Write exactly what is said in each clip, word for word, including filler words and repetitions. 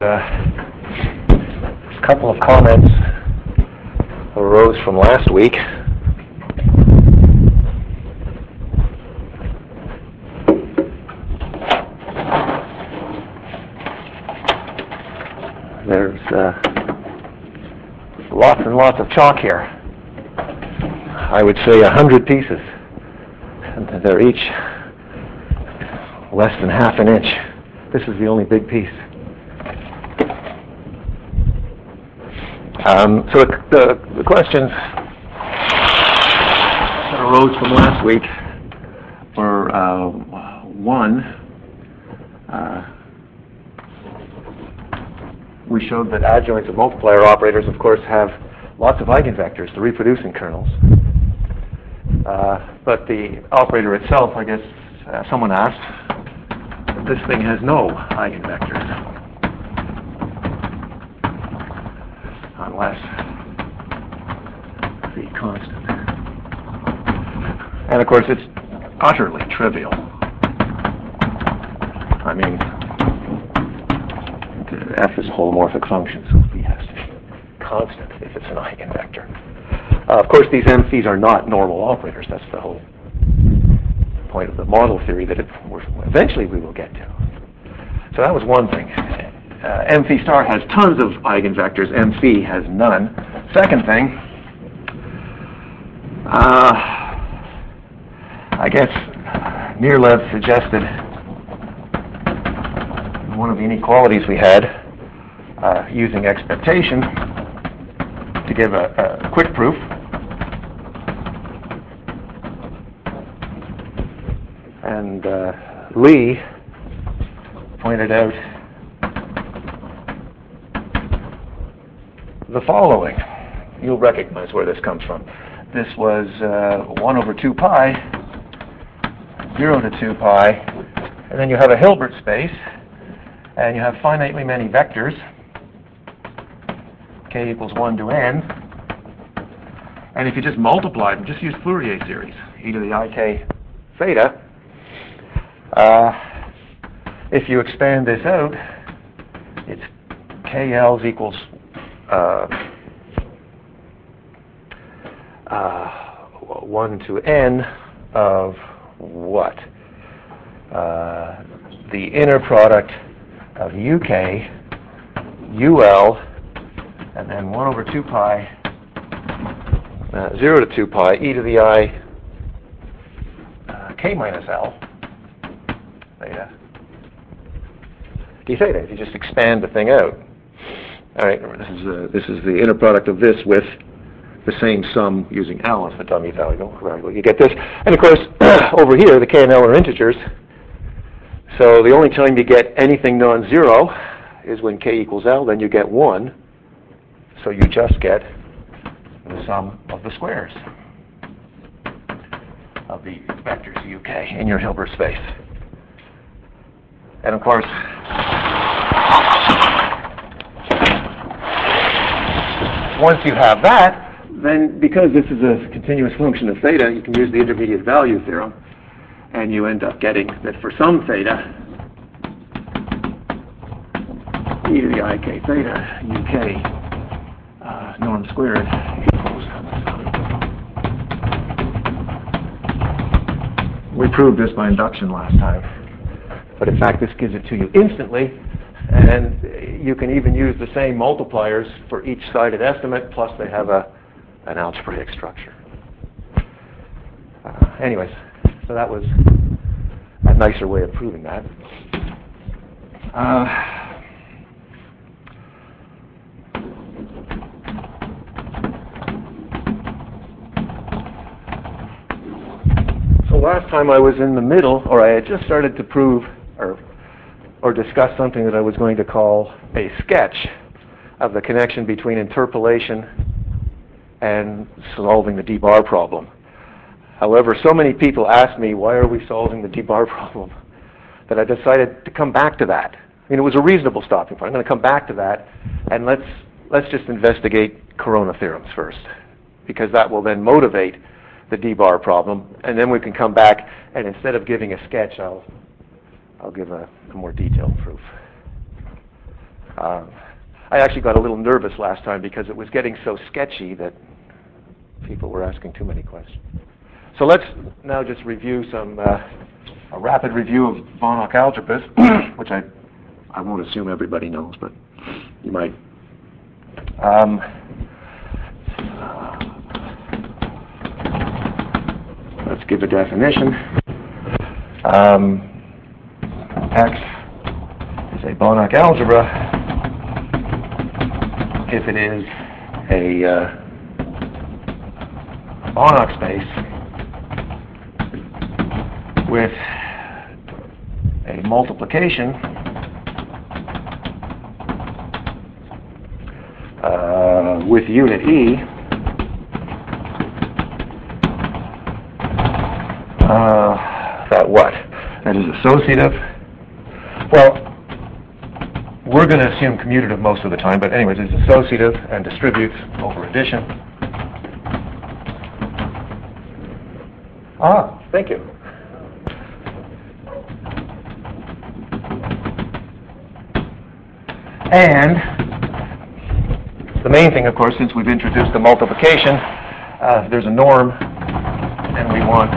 A couple of comments arose from last week. There's uh, lots and lots of chalk here. I would say a hundred pieces. And they're each less than half an inch. This is the only big piece. Um, so the, the, the questions that arose from last week were, uh, one, uh, we showed that adjoints of multiplier operators, of course, have lots of eigenvectors to reproduce in kernels. Uh, but the operator itself, I guess, uh, someone asked, this thing has no eigenvectors. Unless the constant. And of course, it's utterly trivial. I mean, F is a holomorphic function, so phi has to be constant if it's an eigenvector. Uh, of course, these M phis are not normal operators. That's the whole point of the model theory that it, eventually we will get to. So that was one thing. Uh, M phi star has tons of eigenvectors. M phi has none. Second thing, uh, I guess Mirlev suggested one of the inequalities we had uh, using expectation to give a, a quick proof. And uh, Lee pointed out the following. You'll recognize where this comes from. This was uh, one over two pi, zero to two pi, and then you have a Hilbert space, and you have finitely many vectors, k equals one to n, and if you just multiply them, just use Fourier series, e to the ik theta, uh, if you expand this out, it's k L's equals Uh, uh, one to n of what? Uh, the inner product of uk, ul, and then one over two pi, uh, zero to two pi, e to the I uh, k minus L, theta, d theta, if you just expand the thing out. All right, this is uh, this is the inner product of this with the same sum using L as the dummy value. You get this, and of course over here the k and L are integers. So the only time you get anything non-zero is when k equals L. Then you get one. So you just get the sum of the squares of the vectors U K in your Hilbert space. And of course, once you have that, then because this is a continuous function of theta, you can use the intermediate value theorem, and you end up getting that for some theta, e to the ik theta, uk, uh, norm squared equals. We proved this by induction last time, but in fact this gives it to you instantly. And you can even use the same multipliers for each sided estimate, plus they have a, an algebraic structure. Uh, anyways, so that was a nicer way of proving that. Uh, so last time I was in the middle, or I had just started to prove, or or discuss something that I was going to call a sketch of the connection between interpolation and solving the D-bar problem. However, so many people asked me, why are we solving the D-bar problem, that I decided to come back to that. I mean, it was a reasonable stopping point. I'm going to come back to that, and let's, let's just investigate corona theorems first, because that will then motivate the D-bar problem, and then we can come back, and instead of giving a sketch, I'll I'll give a, a more detailed proof. Uh, I actually got a little nervous last time because it was getting so sketchy that people were asking too many questions. So let's now just review some, uh, a rapid review of Banach algebras, which I, I won't assume everybody knows, but you might. Um, uh, let's give a definition. Um, X is a Banach algebra if it is a uh, Banach space with a multiplication uh, with unit E uh, that what? That is associative. Well, we're going to assume commutative most of the time, but anyways, it's associative and distributes over addition. Ah, thank you. And the main thing, of course, since we've introduced the multiplication, uh, there's a norm, and we want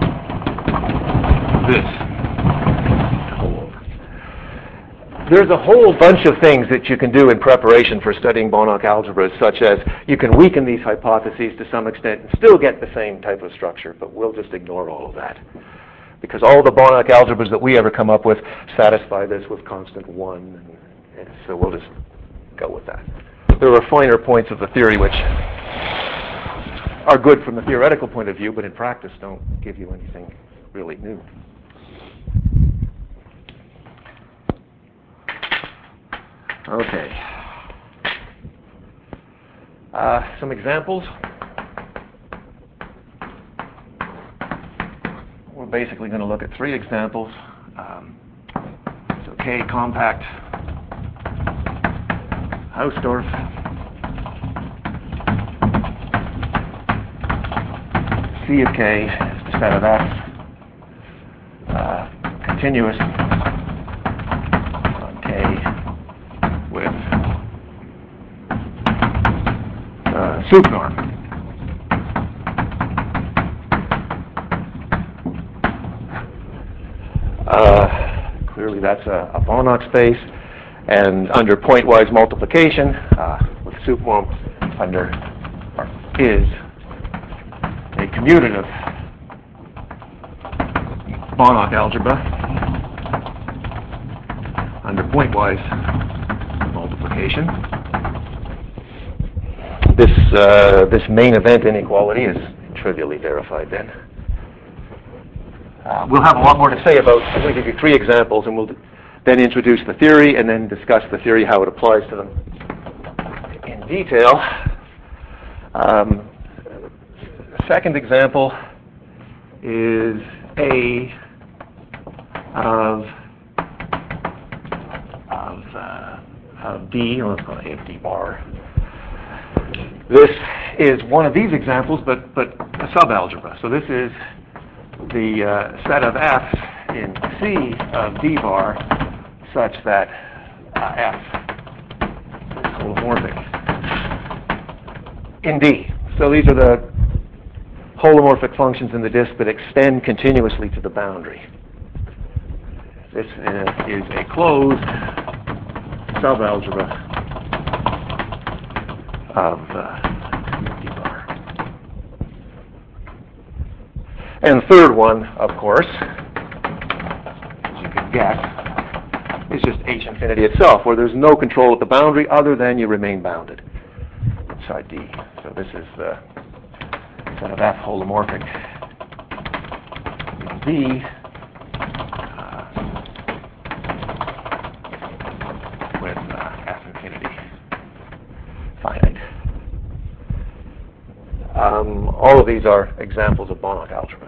this to hold. There's a whole bunch of things that you can do in preparation for studying Banach algebras, such as you can weaken these hypotheses to some extent and still get the same type of structure, but we'll just ignore all of that. Because all the Banach algebras that we ever come up with satisfy this with constant one, and, and so we'll just go with that. There are finer points of the theory which are good from the theoretical point of view, but in practice don't give you anything really new. Okay. Uh, some examples. We're basically going to look at three examples. Um, so K compact Hausdorff, C of K is the set of F, uh, continuous on K with uh, sup norm. Uh, clearly that's a, a Banach space, and under pointwise multiplication uh, with sup norm under or is a commutative Banach algebra under pointwise multiplication. This uh, this main event inequality is trivially verified then. Uh, we'll have a lot more to say about, I'm going to give you three examples, and we'll then introduce the theory and then discuss the theory, how it applies to them in detail. Um, the second example is A of, of, uh, of D, or let's call it A of D bar. This is one of these examples, but, but a subalgebra. So this is the uh, set of F's in C of D bar such that uh, F is holomorphic in D. So these are the holomorphic functions in the disk that extend continuously to the boundary. This uh, is a closed subalgebra of uh, D bar. And the third one, of course, as you can guess, is just H infinity itself, where there's no control at the boundary other than you remain bounded inside D. So this is the set of F holomorphic in D uh, with uh, F infinity finite. Um, all of these are examples of Banach algebras.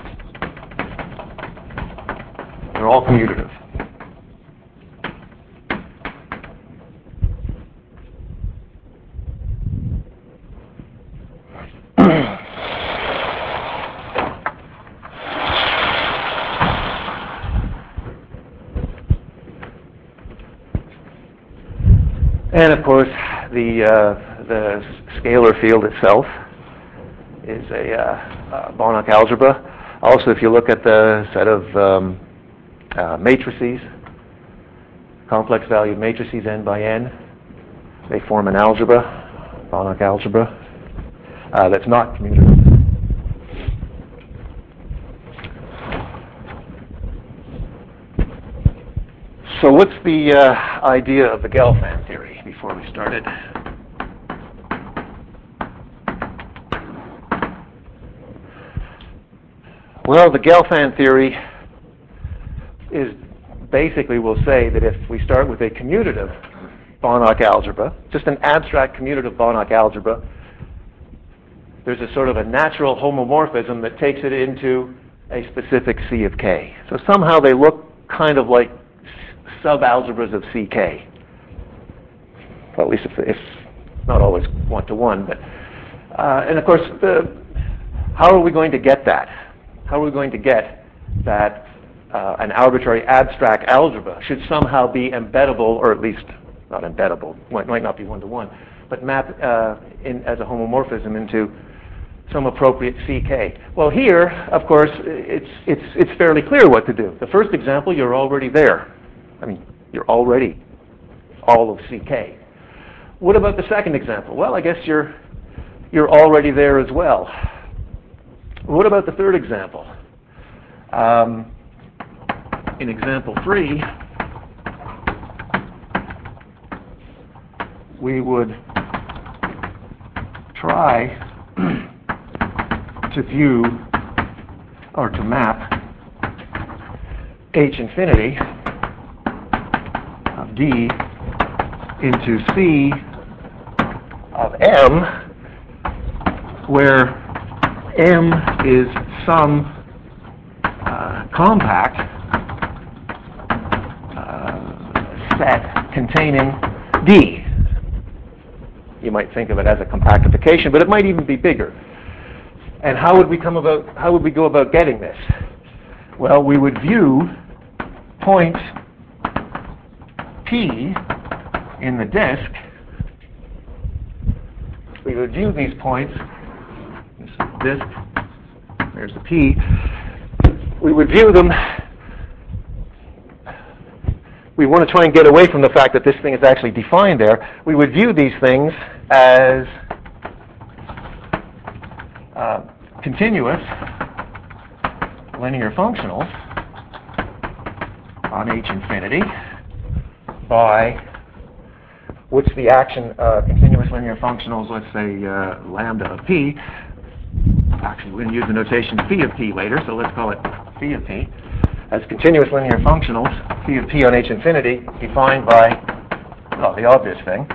They're all commutative. And of course, the uh, the scalar field itself is a uh, uh, Banach algebra. Also, if you look at the set of um, uh, matrices, complex valued matrices n by n, they form an algebra, Banach algebra, uh, that's not commutative. So what's the uh, idea of the Gelfand theory before we started? Well, the Gelfand theory is basically, we'll say that if we start with a commutative Banach algebra, just an abstract commutative Banach algebra, there's a sort of a natural homomorphism that takes it into a specific C of k. So somehow they look kind of like subalgebras of C K. Well, at least if, if not always one-to-one. But uh, and of course, the, how are we going to get that? How are we going to get that uh, an arbitrary abstract algebra should somehow be embeddable, or at least not embeddable, might, might not be one-to-one, but map uh, in, as a homomorphism into some appropriate C K? Well, here, of course, it's, it's, it's fairly clear what to do. The first example, you're already there. I mean, you're already all of C K. What about the second example? Well, I guess you're, you're already there as well. What about the third example? Um, in example three, we would try to view or to map H infinity of D into C of M, where M is some uh, compact uh, set containing D. You might think of it as a compactification, but it might even be bigger. And how would we come about? How would we go about getting this? Well, we would view points P in the disk. We would view these points. This is the disk. There's the P. We would view them. We want to try and get away from the fact that this thing is actually defined there. We would view these things as uh, continuous linear functionals on H infinity by, what's the action, uh, continuous linear functionals, let's say uh, lambda of P. Actually, we're going to use the notation phi of P later, so let's call it phi of P. As continuous linear functionals, phi of P on H infinity, defined by, well, the obvious thing.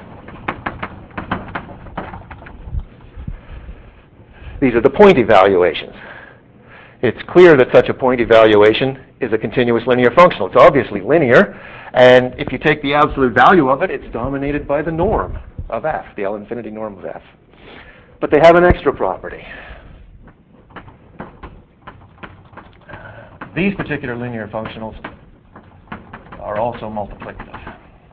These are the point evaluations. It's clear that such a point evaluation is a continuous linear functional. It's obviously linear, and if you take the absolute value of it, it's dominated by the norm of F, the L infinity norm of F. But they have an extra property. These particular linear functionals are also multiplicative.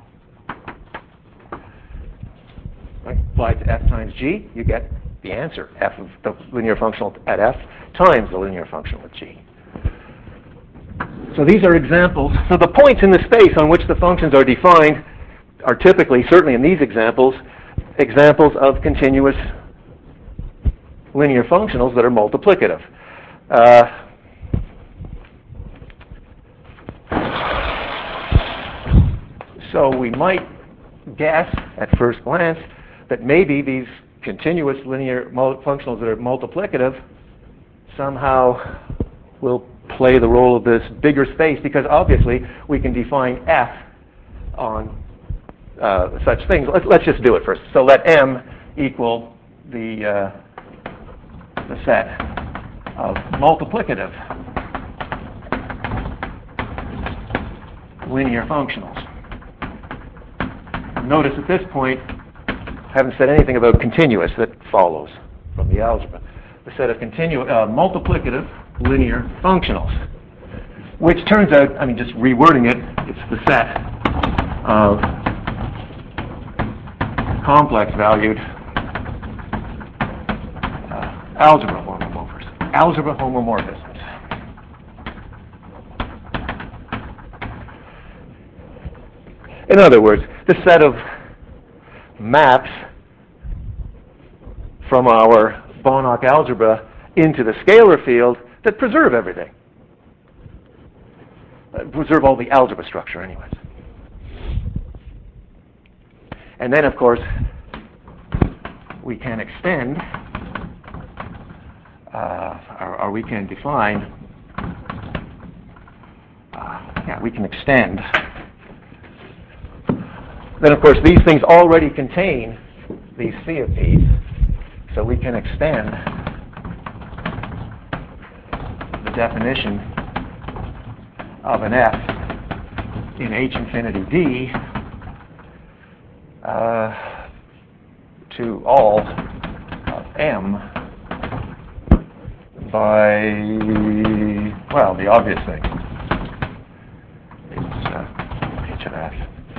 Right? Apply to F times G, you get the answer, F of the linear functional at F times the linear functional at G. So these are examples. So the points in the space on which the functions are defined are typically, certainly in these examples, examples of continuous linear functionals that are multiplicative. Uh, so we might guess at first glance that maybe these continuous linear functionals that are multiplicative somehow will play the role of this bigger space, because obviously we can define F on uh, such things. Let's, let's just do it first. So let M equal the, uh, the set of multiplicative linear functionals. Notice at this point, I haven't said anything about continuous that follows from the algebra. The set of continu- uh, multiplicative linear functionals, which turns out, I mean, just rewording it, it's the set of complex valued uh, algebra homomorphisms. Algebra homomorphisms. In other words, the set of maps from our Banach algebra into the scalar field that preserve everything. Uh, preserve all the algebra structure anyways. And then, of course, we can extend, uh, or, or we can define, uh, yeah, we can extend. Then, of course, these things already contain these C of P's, so we can extend the definition of an F in H infinity D uh, to all of M by, well, the obvious thing. It's uh, H of F.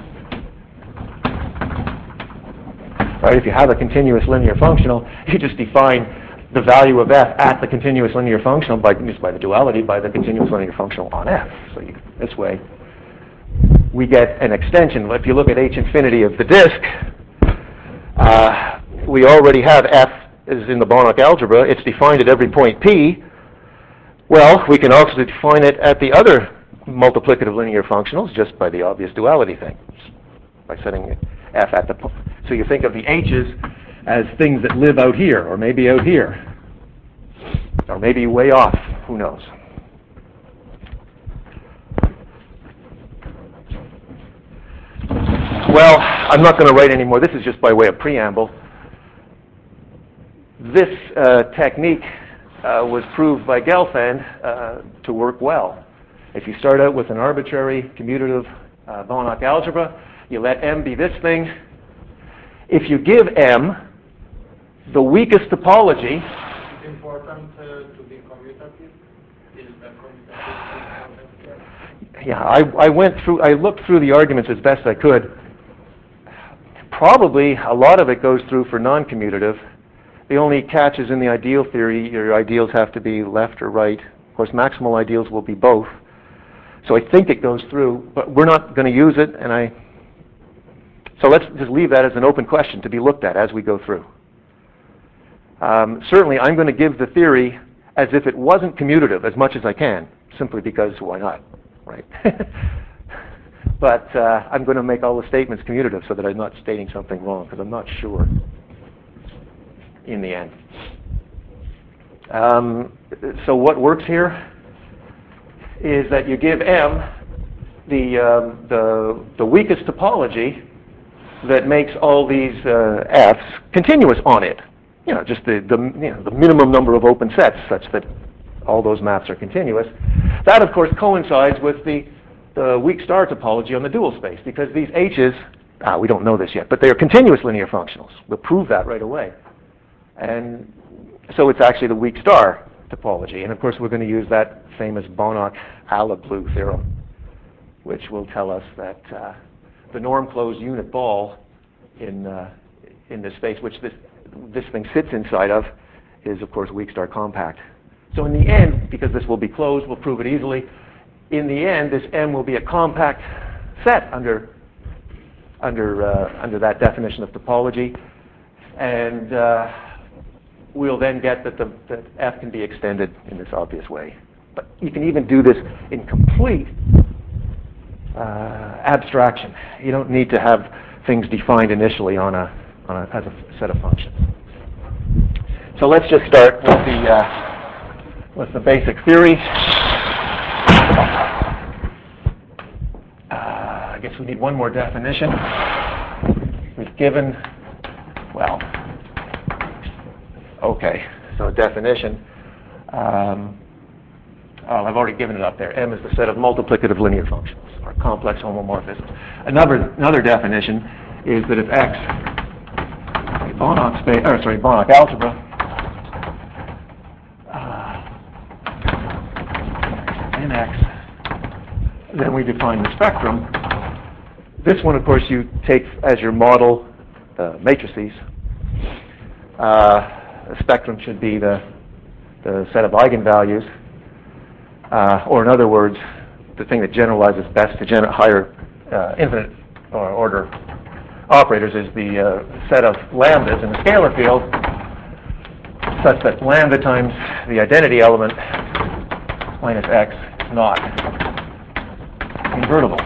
Right, if you have a continuous linear functional, you just define the value of f at the continuous linear functional by just by the duality by the continuous linear functional on f. So you, this way, we get an extension. If you look at H infinity of the disk, uh, we already have f is in the Banach algebra. It's defined at every point p. Well, we can also define it at the other multiplicative linear functionals just by the obvious duality thing, by setting f at the point. So you think of the h's as things that live out here, or maybe out here, or maybe way off, who knows. Well, I'm not going to write anymore. This is just by way of preamble. This uh, technique uh, was proved by Gelfand uh, to work well. If you start out with an arbitrary commutative uh, Banach algebra, you let M be this thing. If you give M the weakest topology, it's important uh, to be commutative. Is the commutative important? Yeah, I, I went through, I looked through the arguments as best I could. Probably a lot of it goes through for non-commutative. The only catch is in the ideal theory, your ideals have to be left or right. Of course, maximal ideals will be both. So I think it goes through, but we're not going to use it, and I. So let's just leave that as an open question to be looked at as we go through. Um, certainly, I'm going to give the theory as if it wasn't commutative as much as I can, simply because why not, right? But uh, I'm going to make all the statements commutative so that I'm not stating something wrong, because I'm not sure in the end. Um, so what works here is that you give M the, um, the, the weakest topology that makes all these uh, F's continuous on it. You know, just the, the, you know, the minimum number of open sets such that all those maps are continuous. That, of course, coincides with the, the weak star topology on the dual space, because these H's, ah, we don't know this yet, but they are continuous linear functionals. We'll prove that right away. And so it's actually the weak star topology. And, of course, we're going to use that famous Banach-Alablue theorem, which will tell us that uh, the norm-closed unit ball in uh, in this space, which this this thing sits inside of, is of course weak star compact. So in the end, because this will be closed, we'll prove it easily. In the end, this M will be a compact set under under uh, under that definition of topology, and uh, we'll then get that the that F can be extended in this obvious way. But you can even do this in complete Uh, abstraction. You don't need to have things defined initially on a, on a as a set of functions. So let's just start with the uh, with the basic theory. Uh, I guess we need one more definition. We've given, well, okay. So a definition. Um, Oh, I've already given it up there. M is the set of multiplicative linear functions, or complex homomorphisms. Another another definition is that if X, a Banach space, or sorry, Banach algebra, uh, in X, then we define the spectrum. This one, of course, you take as your model uh, matrices. Uh, the spectrum should be the, the set of eigenvalues, uh, or in other words, the thing that generalizes best to gen- higher uh, infinite or order operators is the uh, set of lambdas in the scalar field, such that lambda times the identity element minus x is not invertible.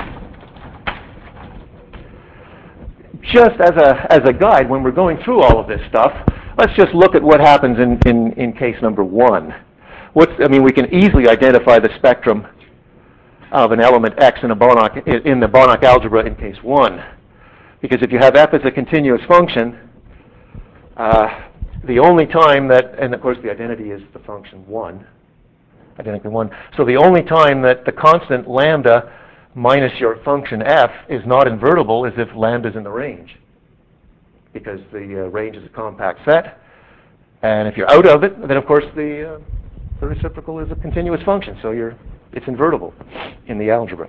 Just as a as a guide, when we're going through all of this stuff, let's just look at what happens in, in, in case number one. What's, I mean, we can easily identify the spectrum of an element x in a Banach in the Banach algebra in case one, because if you have f as a continuous function, uh, the only time that, and of course the identity is the function one, identity one. So the only time that the constant lambda minus your function f is not invertible is if lambda is in the range, because the uh, range is a compact set, and if you're out of it, then of course the, uh, the reciprocal is a continuous function, so you're it's invertible in the algebra.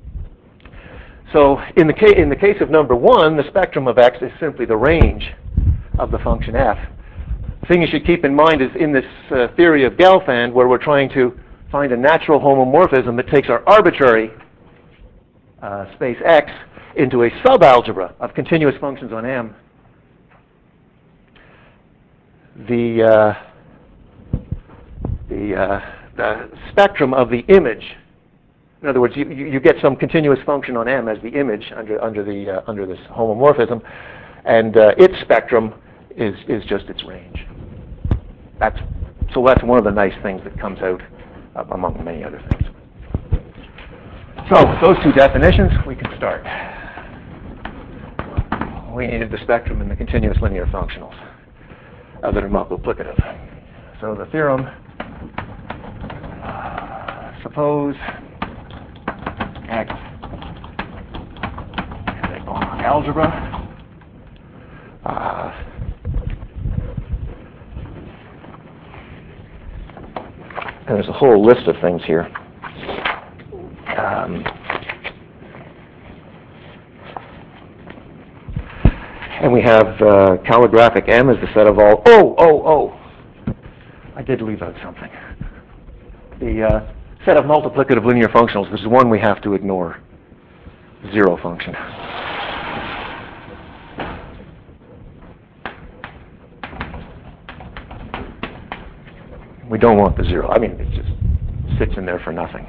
So in the ca- in the case of number one, the spectrum of x is simply the range of the function f. The thing you should keep in mind is in this uh, theory of Gelfand, where we're trying to find a natural homomorphism that takes our arbitrary Uh, space x into a subalgebra of continuous functions on M. The uh, the, uh, the spectrum of the image, in other words, you, you get some continuous function on M as the image under under the uh, under this homomorphism, and uh, its spectrum is is just its range. That's so that's one of the nice things that comes out uh, among many other things. So, with those two definitions, we can start. We needed the spectrum and the continuous linear functionals uh, that are multiplicative. So the theorem, uh, suppose x is a Banach algebra. Uh, and there's a whole list of things here. Um, and we have uh, calligraphic M as the set of all. Oh, oh, oh! I did leave out something. The uh, set of multiplicative linear functionals. This is one we have to ignore. Zero function. We don't want the zero. I mean, it just sits in there for nothing.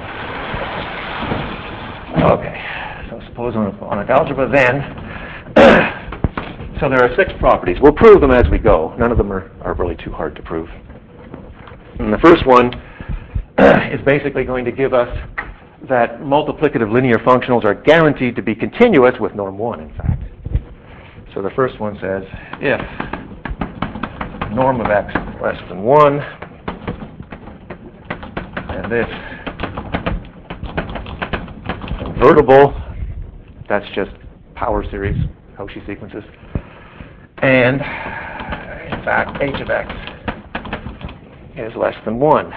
Okay, so suppose on a, on an algebra then, so there are six properties. We'll prove them as we go. None of them are, are really too hard to prove. And the first one is basically going to give us that multiplicative linear functionals are guaranteed to be continuous with norm one, in fact. So the first one says, if norm of x is less than one, and this invertible, that's just power series, Cauchy sequences, and in fact h of x is less than one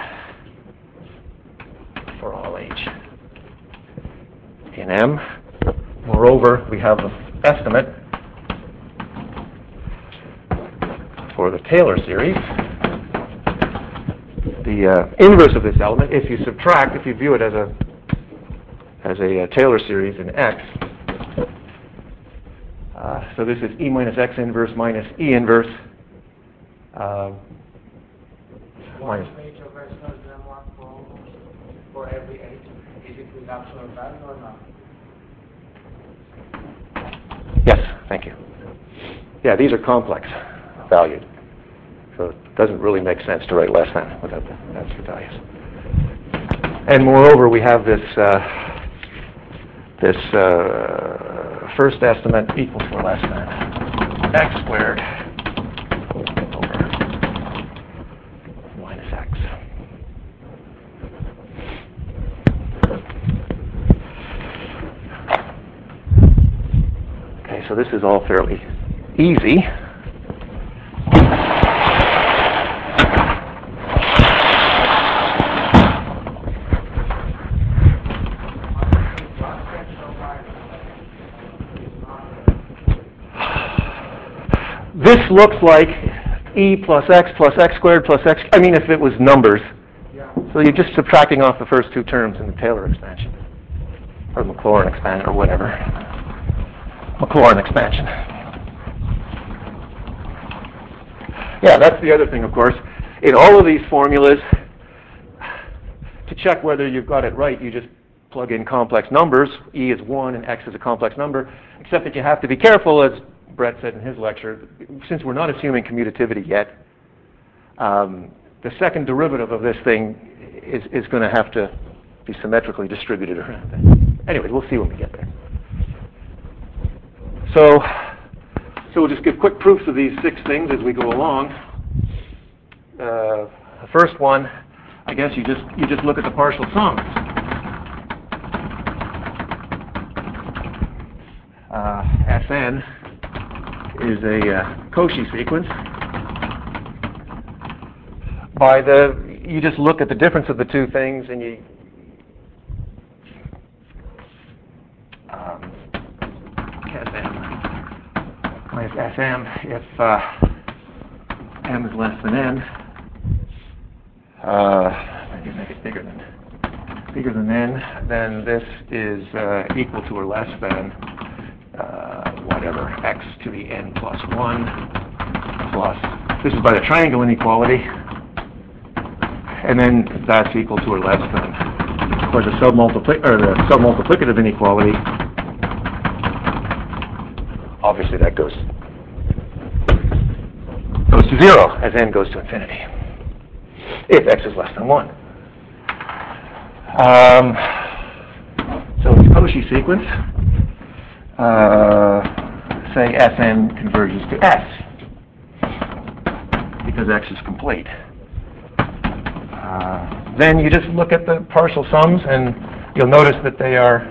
for all h in M. Moreover, we have the estimate for the Taylor series. The uh, inverse of this element, if you subtract, if you view it as a as a uh, Taylor series in X. Uh, so this is E minus X inverse minus E inverse. Uh, minus. H of x less than one for almost for every h. Is it with absolute value or not? Yes, thank you. Yeah, these are complex valued. So it doesn't really make sense to write less than without the absolute values. And moreover, we have this uh, this uh, first estimate equals or less than x squared over minus x. Okay, so this is all fairly easy. this looks like e plus x plus x squared plus x, I mean if it was numbers. Yeah. So you're just subtracting off the first two terms in the Taylor expansion. Or Maclaurin expansion, or whatever. Maclaurin expansion. Yeah, that's the other thing, of course. In all of these formulas, to check whether you've got it right, you just plug in complex numbers. E is one and x is a complex number, except that you have to be careful, as Brett said in his lecture, since we're not assuming commutativity yet, um, the second derivative of this thing is, is going to have to be symmetrically distributed around it. Anyway, we'll see when we get there. So, so we'll just give quick proofs of these six things as we go along. Uh, the first one, I guess you just you just look at the partial sums. Uh, Sn is a uh, Cauchy sequence. By the you just look at the difference of the two things, and you um, Sm minus Sm if uh, m is less than n. Uh, maybe make it bigger than bigger than n. Then this is uh, equal to or less than uh, whatever x to the n plus one plus. This is by the triangle inequality, and then that's equal to or less than for the submultipli or the submultiplicative inequality. Obviously, that goes goes to zero as n goes to infinity, if x is less than one. Um, so it's Cauchy sequence. Uh, say Sn converges to S because x is complete. Uh, then you just look at the partial sums, and you'll notice that they are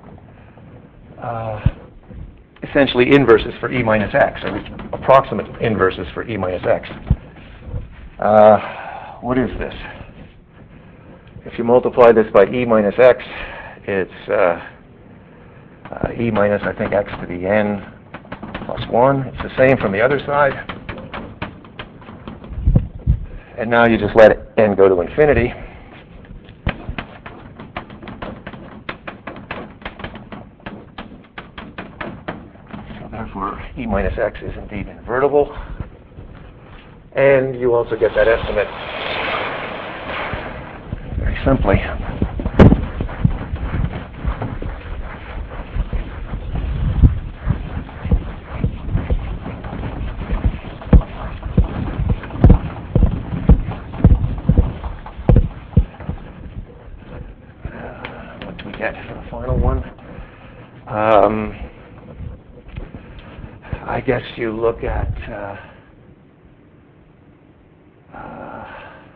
uh, essentially inverses for e minus x, or approximate inverses for e minus x. Uh, what is this? If you multiply this by e minus x, it's uh, uh, e minus, I think, x to the n plus one. It's the same from the other side. And now you just let n go to infinity. So therefore, e minus x is indeed invertible. And you also get that estimate very simply. Um, I guess you look at uh, uh,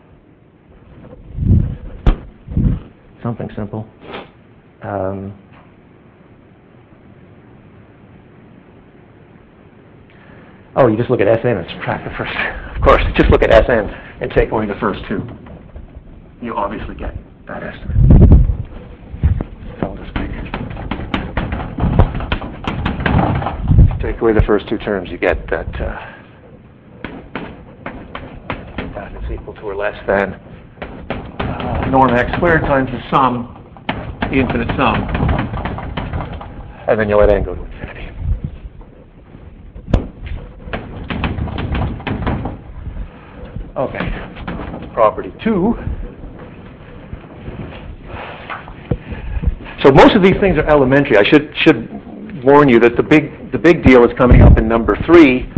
something simple. Um, oh, you just look at Sn and subtract the first. Of course, just look at Sn and take away the first two. You obviously get that estimate. Take away the first two terms, you get that uh, that is equal to or less than uh, norm x squared times the sum, the infinite sum, and then you let n go to infinity. Okay, property two. So most of these things are elementary. I should should warn you that the big the big deal is coming up in number three.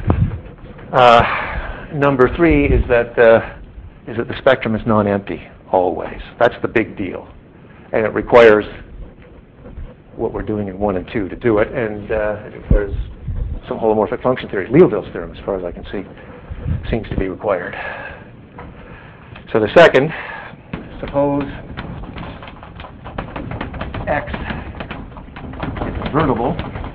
Uh, number three is that uh, is that the spectrum is non-empty always. That's the big deal, and it requires what we're doing in one and two to do it, and uh, it requires some holomorphic function theory. Liouville's theorem, as far as I can see, seems to be required. So the second, suppose x is invertible.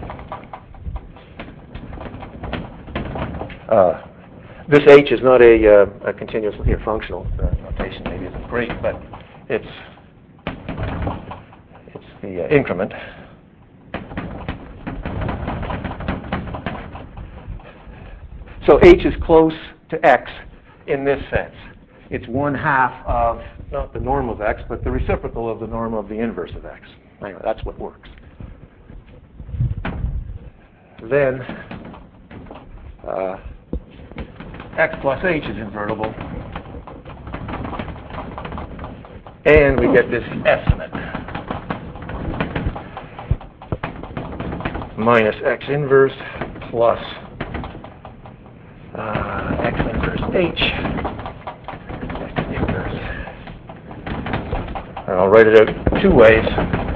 Uh, this h is not a, uh, a continuous linear functional. The notation maybe isn't great, but it's it's the uh, increment. So H is close to X in this sense. It's one half of, not the norm of X, but the reciprocal of the norm of the inverse of X. Anyway, that's what works. Then, uh, X plus H is invertible. And we get this estimate. Minus X inverse plus uh, X inverse H. X inverse. And I'll write it out two ways.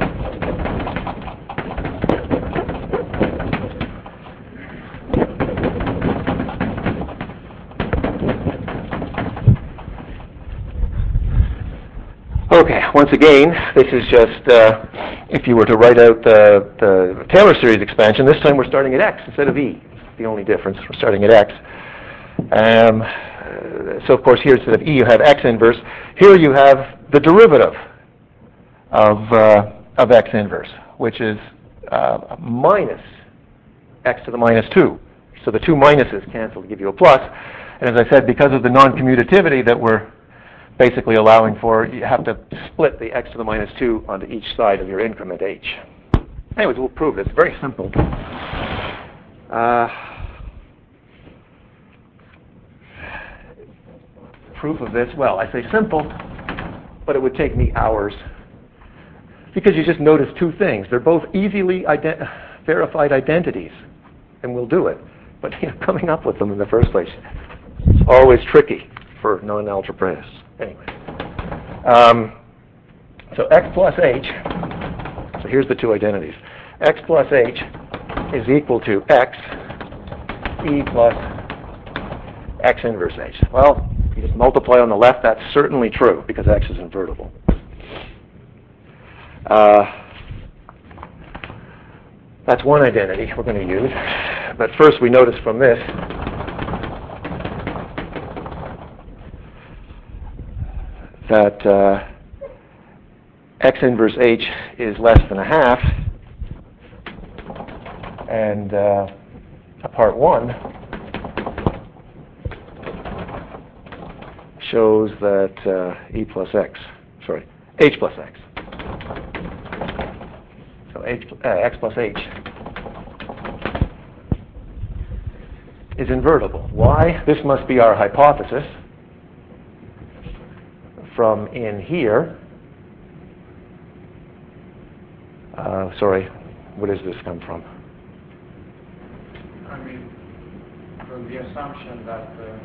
Okay, once again, this is just, uh, if you were to write out the, the Taylor series expansion, this time we're starting at X instead of E. It's the only difference. We're starting at X. Um, so, of course, here instead of E, you have X inverse. Here you have the derivative of, uh, of X inverse, which is uh, minus X to the minus two. So the two minuses cancel to give you a plus. And as I said, because of the non-commutativity that we're basically allowing for, you have to split the X to the minus two onto each side of your increment H. Anyways, we'll prove it. It's very simple. Uh, proof of this, well, I say simple, but it would take me hours. Because you just notice two things. They're both easily ident- verified identities, and we'll do it. But you know, coming up with them in the first place is always tricky for non-algebraists. Anyway, um, so X plus H, so here's the two identities. X plus H is equal to X E plus X inverse H. Well, you just multiply on the left, that's certainly true because X is invertible. Uh, that's one identity we're going to use. But first we notice from this that uh, X inverse H is less than a half, and uh, part one shows that uh, E plus X, sorry, H plus X. So H, uh, X plus H is invertible. Why? This must be our hypothesis. From in here, uh, sorry, where does this come from? I mean, from the assumption that uh,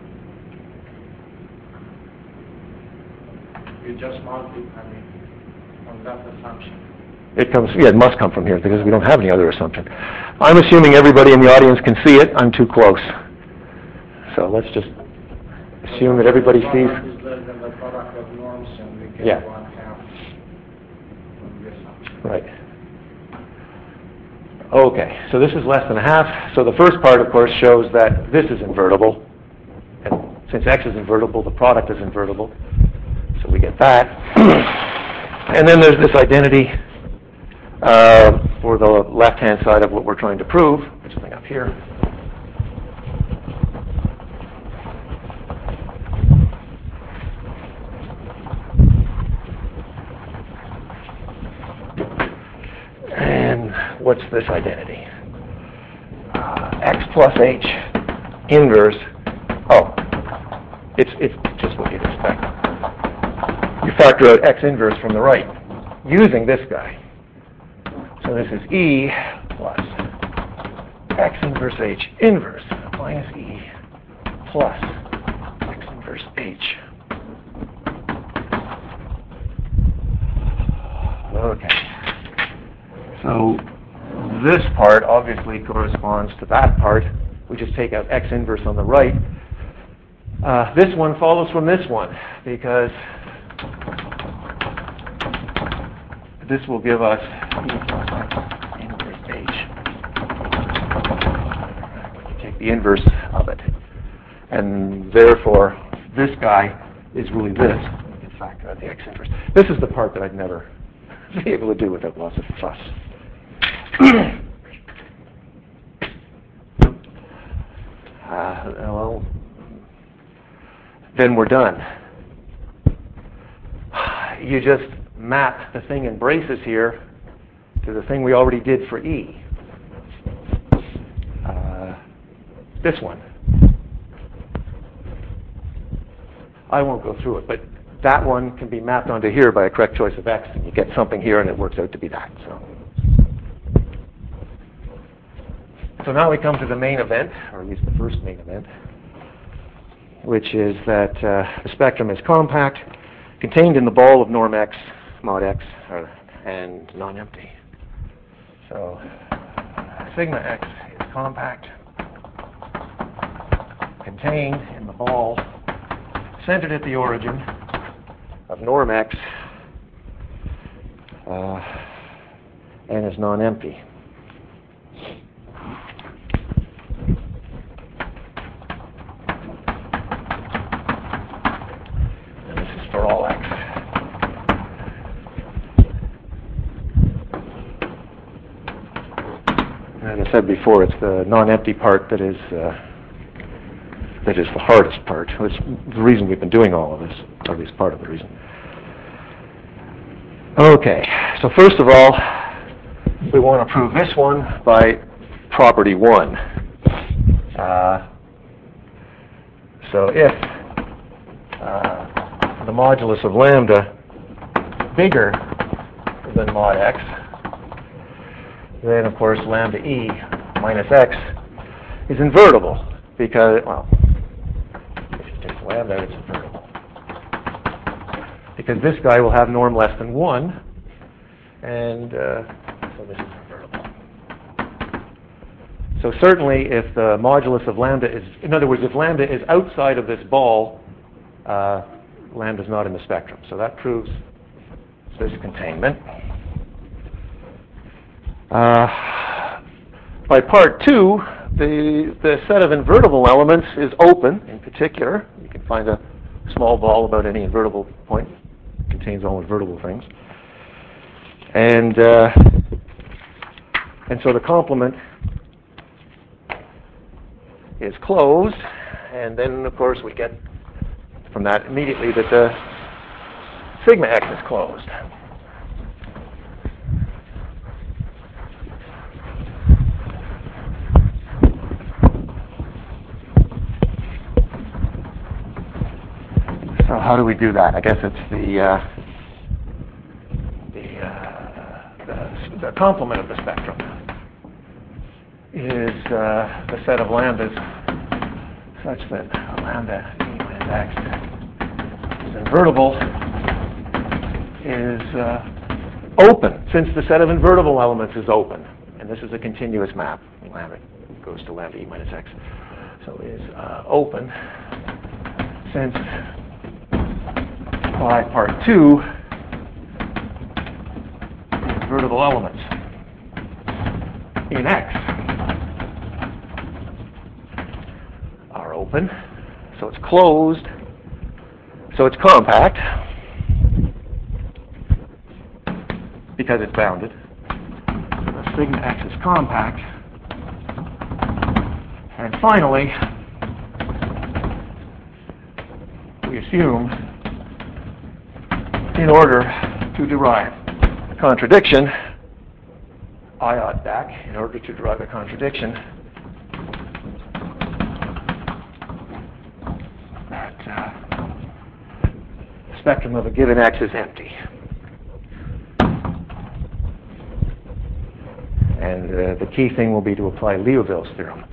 you just multiply, I mean, from that assumption. It comes, yeah, it must come from here because we don't have any other assumption. I'm assuming everybody in the audience can see it. I'm too close. So let's just assume that everybody sees. The product of norms, and we get Yeah. one half from the assumption. Right. Okay, so this is less than a half. So the first part, of course, shows that this is invertible. And since X is invertible, the product is invertible. So we get that. And then there's this identity uh, for the left-hand side of what we're trying to prove, which is up here. And what's this identity? Uh, X plus H inverse. Oh, it's it's just what you'd expect. You factor out X inverse from the right using this guy. So this is E plus X inverse H inverse minus E plus X inverse H. Okay. So this part obviously corresponds to that part. We just take out X inverse on the right. Uh, this one follows from this one because this will give us E plus X inverse H. We can take the inverse of it. And therefore, this guy is really this. We can factor out the X inverse. This is the part that I'd never be able to do without lots of fuss. Uh, well, then we're done. You just map the thing in braces here to the thing we already did for E. Uh, this one. I won't go through it, but that one can be mapped onto here by a correct choice of X, and you get something here, and it works out to be that. So, so now we come to the main event, or at least the first main event, which is that uh, the spectrum is compact, contained in the ball of norm X, mod X, or, and non-empty. So sigma X is compact, contained in the ball, centered at the origin of norm X, uh, and is non-empty. And this is for all X. And as I said before, it's the non-empty part that is uh, that is the hardest part. It's the reason we've been doing all of this, or at least part of the reason. Okay, so first of all, we want to prove this one by property one. Uh, so if uh, the modulus of lambda bigger than mod X, then of course lambda E minus X is invertible because, well, if you take lambda, it's invertible. Because this guy will have norm less than one, and uh, so this is invertible. So certainly if the modulus of lambda is, in other words, if lambda is outside of this ball, uh, lambda is not in the spectrum. So that proves this containment. Uh, by part two, the, the set of invertible elements is open. In particular, you can find a small ball about any invertible point. It contains all invertible things. And, uh, and so the complement is closed. And then, of course, we get from that immediately that the sigma X is closed. So how do we do that? I guess it's the uh, the, uh, the the complement of the spectrum is uh, the set of lambdas such that lambda E minus X is invertible is uh, open, since the set of invertible elements is open, and this is a continuous map. Lambda goes to lambda E minus X, so is uh, open since by part two, the invertible elements in X are open, so it's closed, so it's compact because it's bounded. The sigma X is compact, and finally, we assume in order to derive a contradiction, I ought back, in order to derive a contradiction, that uh, the spectrum of a given X is empty. And uh, the key thing will be to apply Liouville's theorem.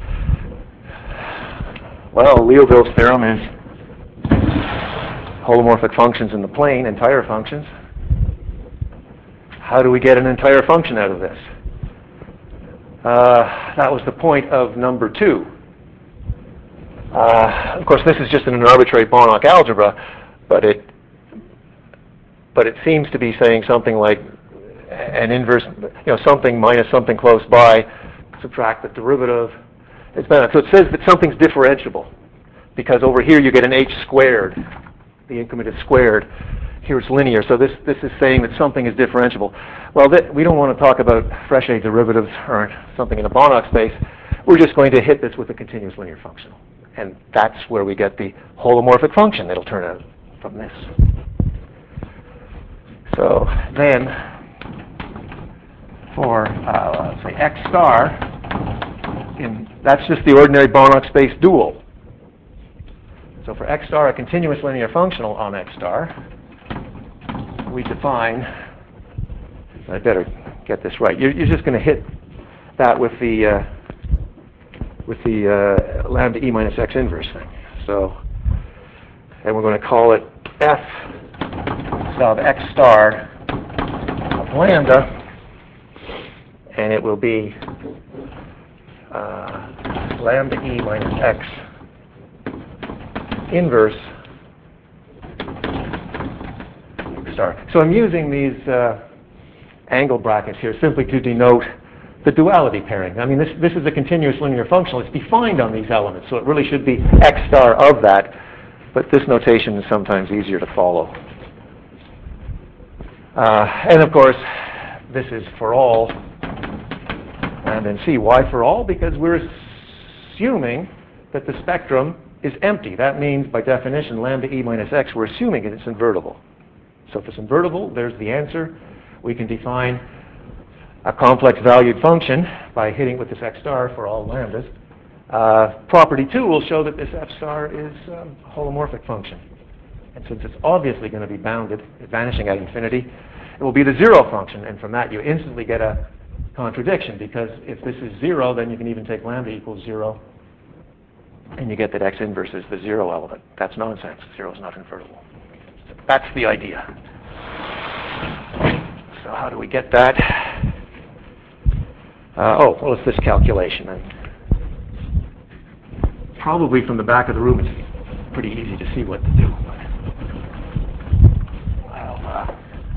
Well, Liouville's theorem is holomorphic functions in the plane, entire functions. How do we get an entire function out of this? Uh, that was the point of number two. Uh, of course, this is just an arbitrary Banach algebra, but it but it seems to be saying something like an inverse, you know, something minus something close by, subtract the derivative. It's bound. So it says that something's differentiable, because over here you get an h squared. The increment is squared. Here it's linear. So this, this is saying that something is differentiable. Well, th- we don't want to talk about Frechet derivatives or something in a Banach space. we're just going to hit this with a continuous linear functional. And that's where we get the holomorphic function that'll turn out from this. So then, for, uh, let's say, x star, in, that's just the ordinary Banach space dual. So for x star, a continuous linear functional on x star, we define, I better get this right, you're, you're just going to hit that with the uh, with the uh, lambda e minus x inverse thing. So, and we're going to call it f sub x star of lambda, and it will be uh, lambda e minus x inverse star. So I'm using these uh, angle brackets here simply to denote the duality pairing. I mean, this, this is a continuous linear functional. It's defined on these elements, so it really should be x star of that, but this notation is sometimes easier to follow. Uh, and of course, this is for all, and then C. Why for all? Because we're assuming that the spectrum is empty. That means, by definition, lambda e minus x, we're assuming it's invertible. So if it's invertible, there's the answer. We can define a complex valued function by hitting with this x star for all lambdas. Uh, property two will show that this f star is um, a holomorphic function. And since it's obviously going to be bounded, vanishing at infinity, it will be the zero function. And from that, you instantly get a contradiction, because if this is zero, then you can even take lambda equals zero, and you get that x inverse is the zero element. That's nonsense. Zero is not invertible. So that's the idea. So how do we get that? Uh, oh, well, it's this calculation. And probably from the back of the room, it's pretty easy to see what to do. Well, uh,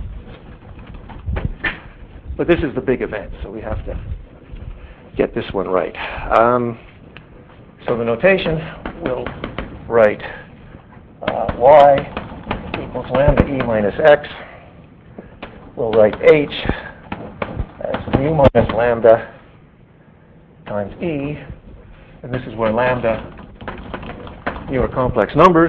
but this is the big event, so we have to get this one right. Um, so the notation will write uh, y equals lambda e minus x. We'll write h as mu minus lambda times e, and this is where lambda, mu are complex numbers.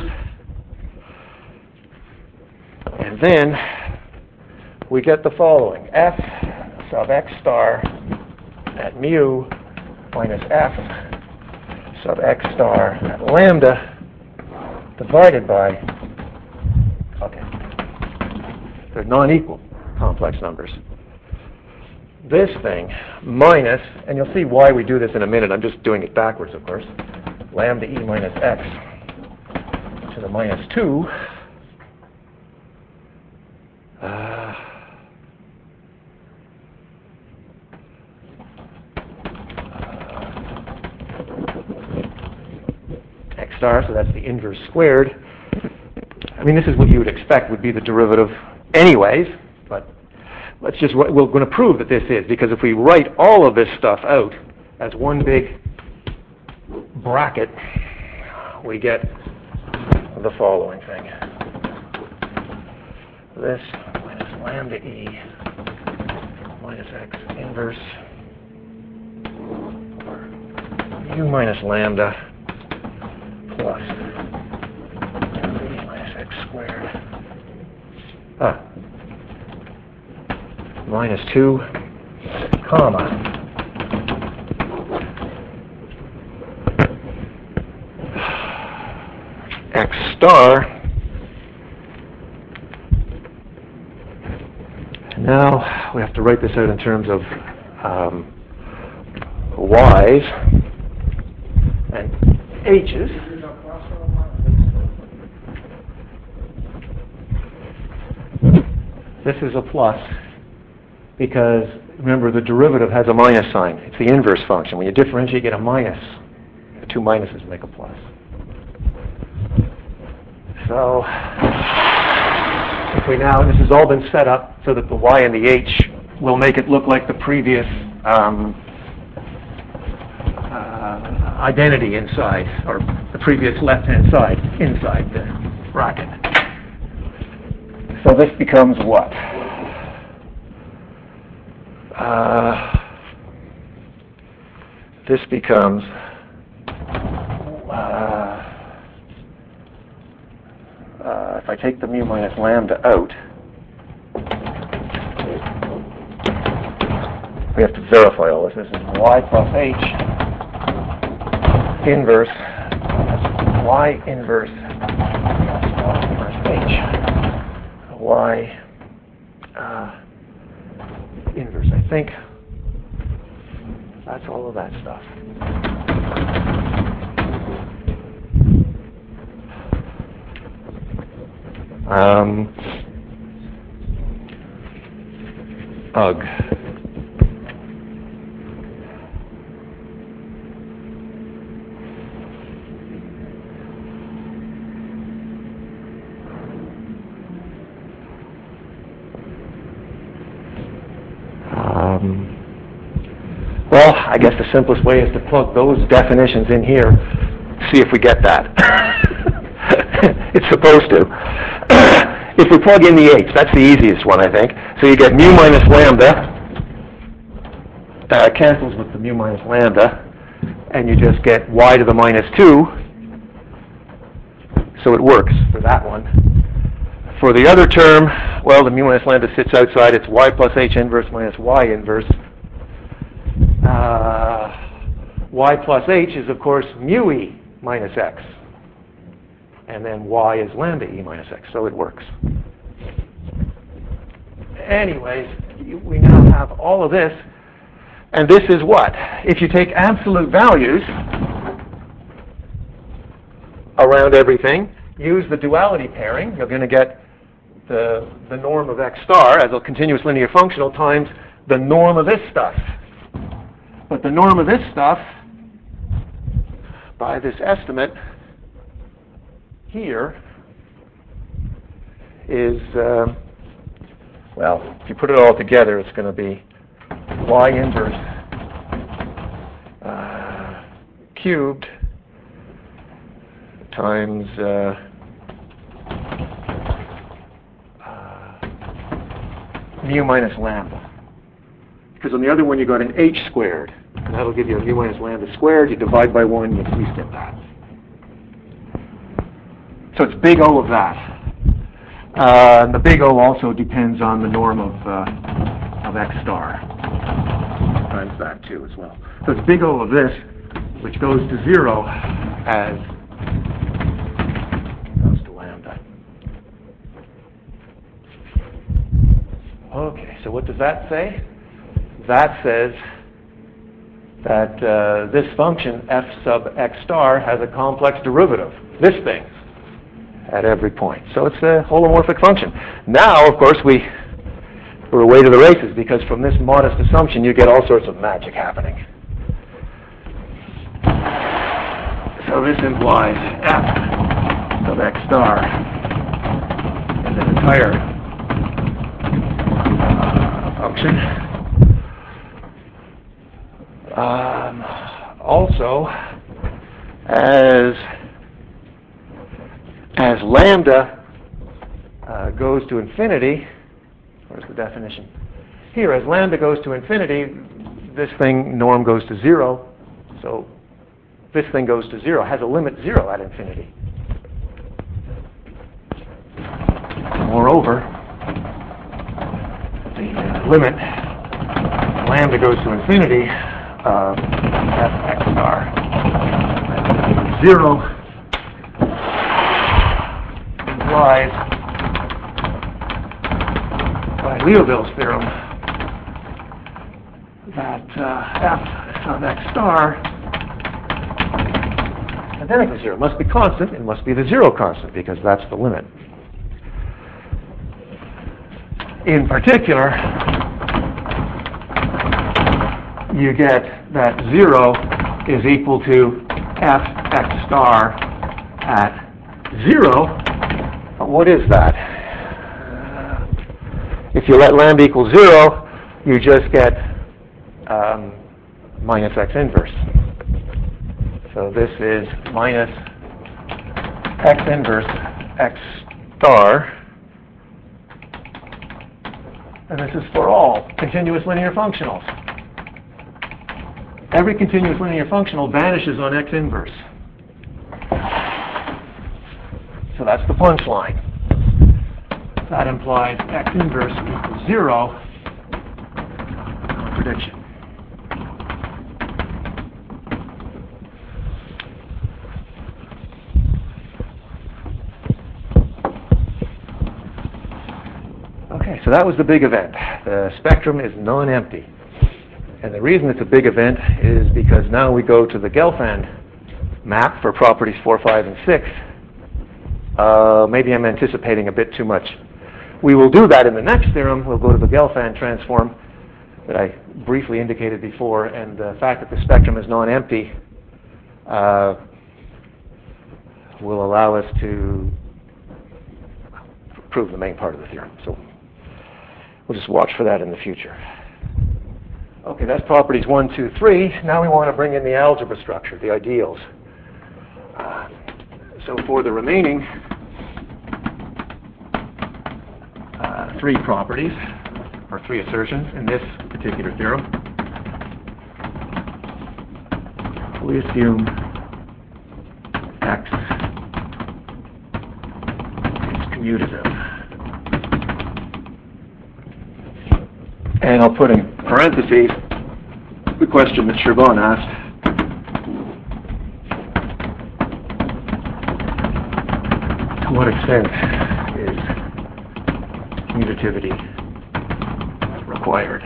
And then we get the following: f sub x star at mu minus f sub x star at lambda divided by, okay, they're non-equal complex numbers. This thing minus, and you'll see why we do this in a minute, I'm just doing it backwards, of course, lambda e minus x to the minus two, uh, x star, so that's the inverse squared. I mean, this is what you would expect would be the derivative anyways, but let's just, we're going to prove that this is, because if we write all of this stuff out as one big bracket, we get the following thing. This minus lambda e minus x inverse, or u minus lambda plus lambda e minus x squared. Ah. Minus two, comma, x star. Now we have to write this out in terms of um, y's and h's. This is a plus, because remember, the derivative has a minus sign. It's the inverse function. When you differentiate, you get a minus. The two minuses make a plus. So if we now, this has all been set up so that the y and the h will make it look like the previous um, uh, identity inside, or the previous left-hand side inside the bracket. So this becomes what? Uh, this becomes uh, uh, if I take the mu minus lambda out, we have to verify all this. This is y plus h inverse y inverse y inverse h. Y uh, inverse, I think. That's all of that stuff. Um, ugh. Um, well, I guess the simplest way is to plug those definitions in here, see if we get that. It's supposed to. If we plug in the h, that's the easiest one, I think. So you get mu minus lambda, uh, cancels with the mu minus lambda, and you just get y to the minus two, so it works for that one. For the other term, well, the mu minus lambda sits outside. It's y plus h inverse minus y inverse. Uh, y plus h is, of course, mu e minus x. And then y is lambda e minus x, so it works. Anyways, we now have all of this. And this is what? If you take absolute values around everything, use the duality pairing, you're going to get the, the norm of x star as a continuous linear functional times the norm of this stuff. But the norm of this stuff, by this estimate here, is, uh, well, if you put it all together, it's going to be y inverse uh, cubed times uh, uh, mu minus lambda. Because on the other one you got an h squared, and that'll give you a mu minus lambda squared. You divide by one, you at least get that. So it's big O of that. Uh, and the big O also depends on the norm of uh, of x star times that too as well. So it's big O of this, which goes to zero as goes to lambda. Okay, so what does that say? That says that uh, this function f sub x star has a complex derivative, this thing, at every point. So it's a holomorphic function. Now, of course, we, we're away to the races, because from this modest assumption you get all sorts of magic happening. So this implies f sub x star is an entire uh, function. Um, also, as as lambda uh, goes to infinity, where's the definition? Here, as lambda goes to infinity, this thing norm goes to zero, so this thing goes to zero, has a limit zero at infinity. Moreover, the uh, limit lambda goes to infinity of f x star zero implies, by Liouville's theorem, that uh, f sub x star is identical to zero. It must be constant. It must be the zero constant, because that's the limit. In particular, you get that zero is equal to f x star at zero. What is that? Uh, if you let lambda equal zero, you just get um, minus x inverse. So this is minus x inverse x star. And this is for all continuous linear functionals. every continuous linear functional vanishes on X inverse. So that's the punchline. That implies X inverse equals zero. Contradiction. Okay, so that was the big event. The spectrum is non-empty. And the reason it's a big event is because now we go to the Gelfand map for properties four, five, and six. Uh, maybe I'm anticipating a bit too much. We will do that in the next theorem. We'll go to the Gelfand transform that I briefly indicated before, and the fact that the spectrum is non-empty uh, will allow us to prove the main part of the theorem. So we'll just watch for that in the future. Okay, that's properties one, two, three. Now we want to bring in the algebra structure, the ideals. Uh, so for the remaining uh, three properties, or three assertions in this particular theorem, we assume X is commutative. And I'll put in parentheses the question that Sherban asked. To what extent is commutativity required?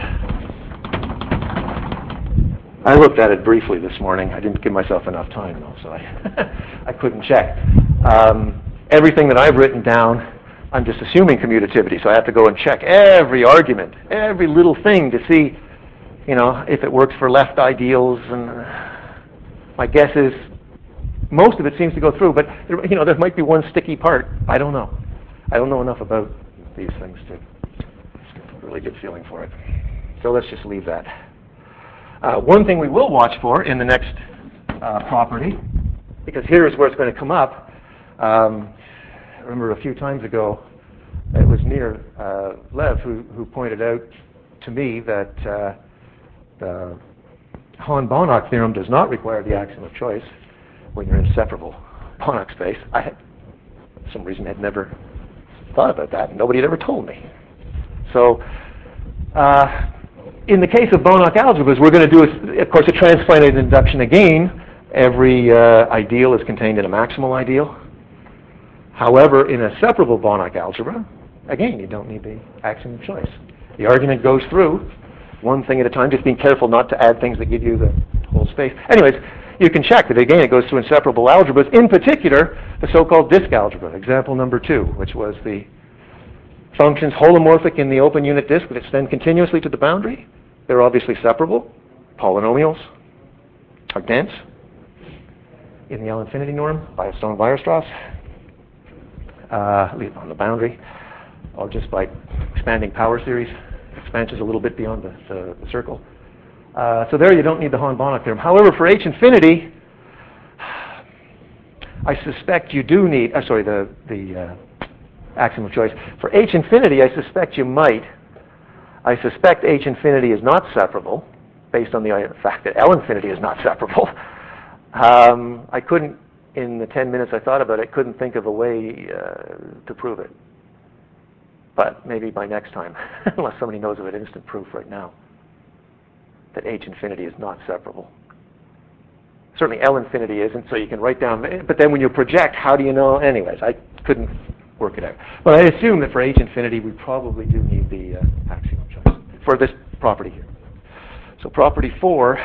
I looked at it briefly this morning. I didn't give myself enough time, though, so I, I couldn't check. Um, everything that I've written down, I'm just assuming commutativity, so I have to go and check every argument, every little thing to see, you know, if it works for left ideals. And my guess is most of it seems to go through, but there, you know, there might be one sticky part. I don't know. I don't know enough about these things to get a really good feeling for it. So let's just leave that. Uh, one thing we will watch for in the next uh, property, because here is where it's going to come up. Um, I remember a few times ago, it was Nir uh, Lev who, who pointed out to me that uh, the Hahn-Banach theorem does not require the axiom of choice when you're in separable Banach space. I had, for some reason, had never thought about that. Nobody had ever told me. So, uh, in the case of Banach algebras, we're going to do, a, of course, a transplanted induction again. Every uh, ideal is contained in a maximal ideal. However, in a separable Banach algebra, again, you don't need the axiom of choice. The argument goes through one thing at a time, just being careful not to add things that give you the whole space. Anyways, you can check that, again, it goes through inseparable algebras, in particular, the so-called disk algebra, example number two, which was the functions holomorphic in the open unit disk that extend continuously to the boundary. They're obviously separable. Polynomials are dense in the L infinity norm by Stone-Weierstrass. Uh, on the boundary, or just by expanding power series, expansions a little bit beyond the, the, the circle. Uh, so there you don't need the Hahn-Banach theorem. However, for H infinity, I suspect you do need, uh, sorry, the, the uh, axiom of choice. For H infinity, I suspect you might. I suspect H infinity is not separable, based on the fact that L infinity is not separable. Um, I couldn't, in the ten minutes I thought about it, couldn't think of a way uh, to prove it. But maybe by next time, unless somebody knows of an instant proof right now, that H infinity is not separable. Certainly L infinity isn't, so you can write down, but then when you project, how do you know? Anyways, I couldn't work it out. But I assume that for H infinity, we probably do need the uh, axiom of choice for this property here. So property four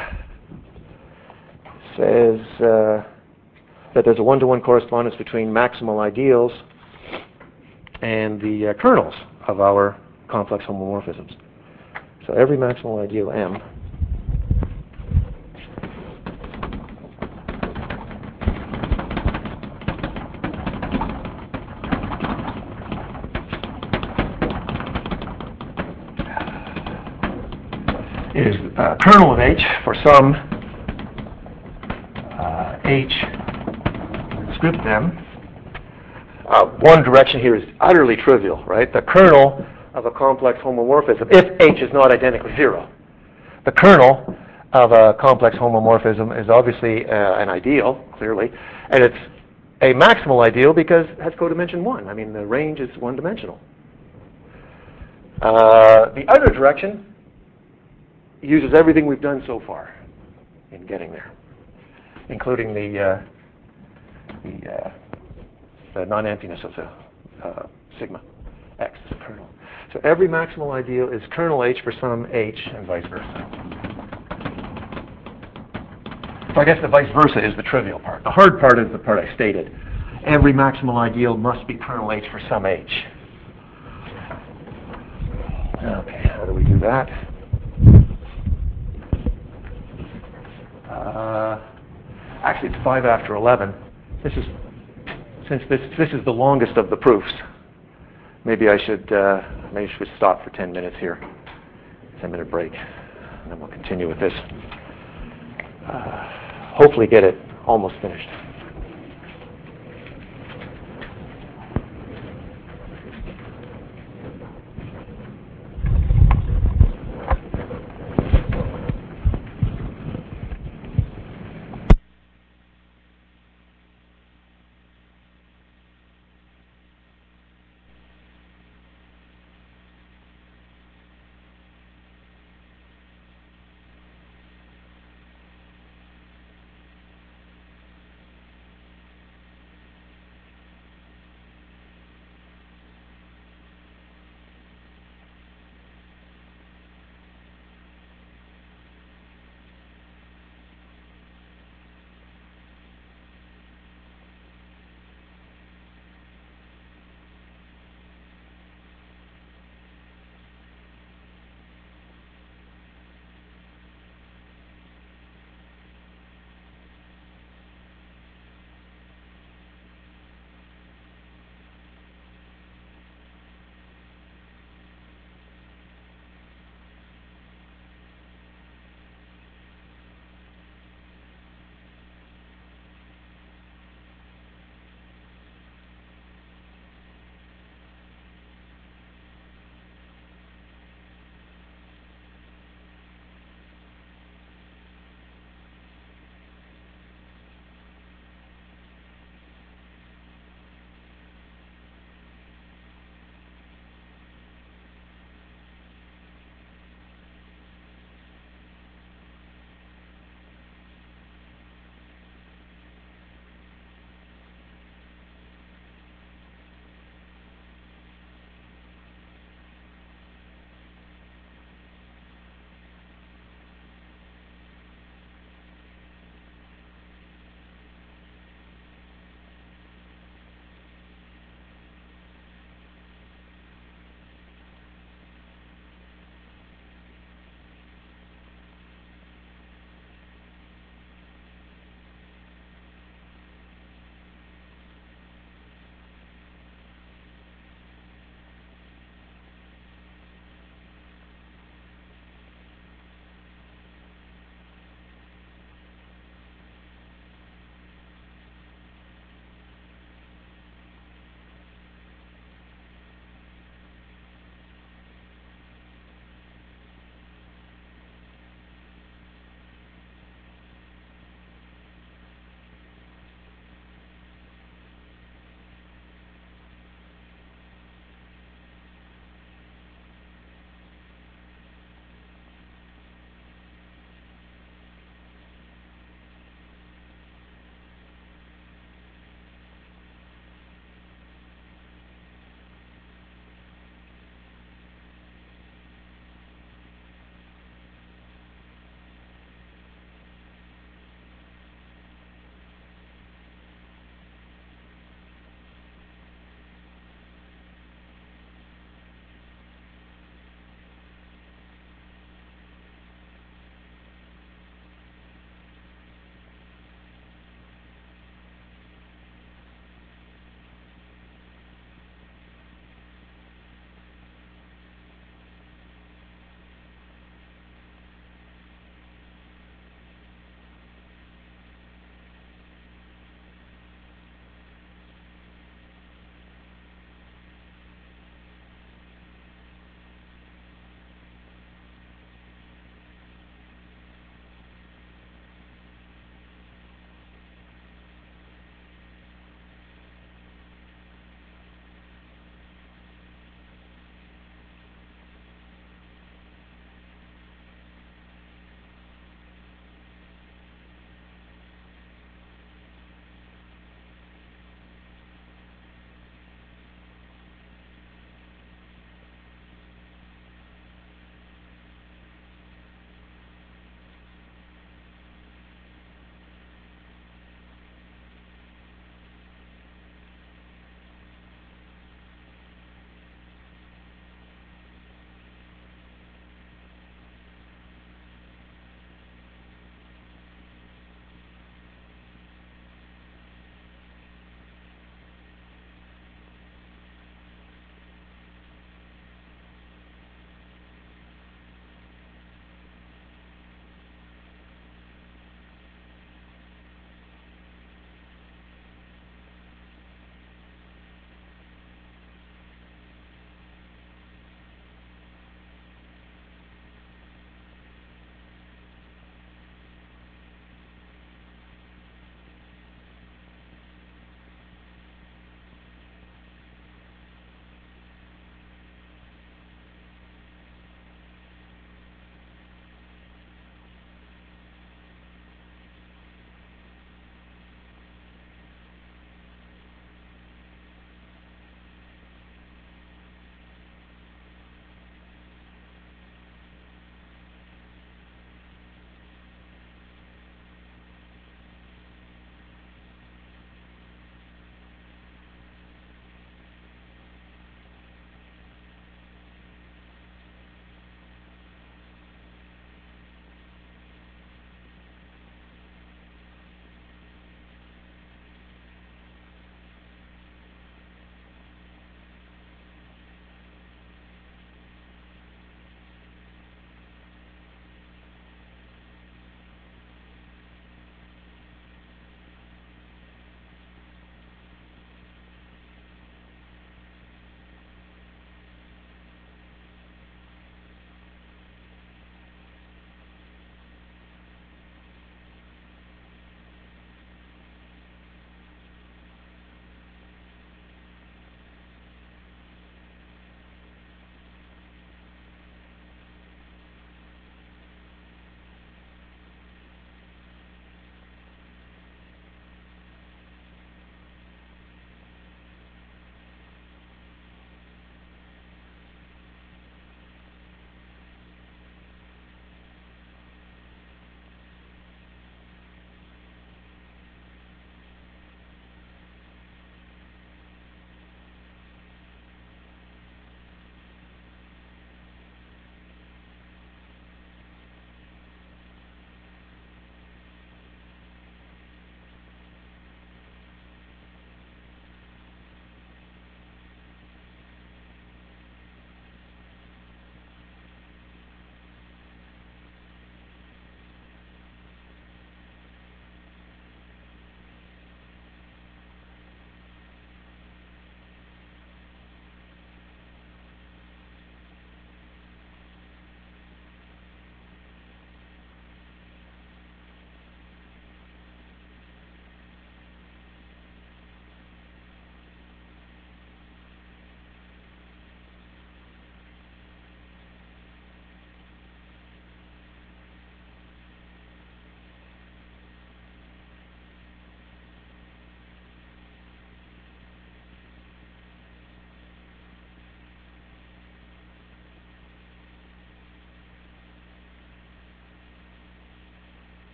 says uh, that there's a one-to-one correspondence between maximal ideals and the uh, kernels of our complex homomorphisms. So every maximal ideal M is a kernel of H for some uh, H script M. Uh, one direction here is utterly trivial, right? The kernel of a complex homomorphism, if H is not identically zero. The kernel of a complex homomorphism is obviously uh, an ideal, clearly, and it's a maximal ideal because it has codimension one. I mean, the range is one-dimensional. Uh, the other direction uses everything we've done so far in getting there, including the, uh, the, uh, the non-emptiness of the uh, sigma x is a kernel. So every maximal ideal is kernel H for some H and vice versa. So I guess the vice versa is the trivial part. The hard part is the part I stated. Every maximal ideal must be kernel H for some H. Okay, how do we do that? Uh, actually, it's five after eleven. This is, since this this is the longest of the proofs. Maybe I should uh, maybe I should stop for ten minutes here. Ten minute break, and then we'll continue with this. Uh, hopefully, get it almost finished.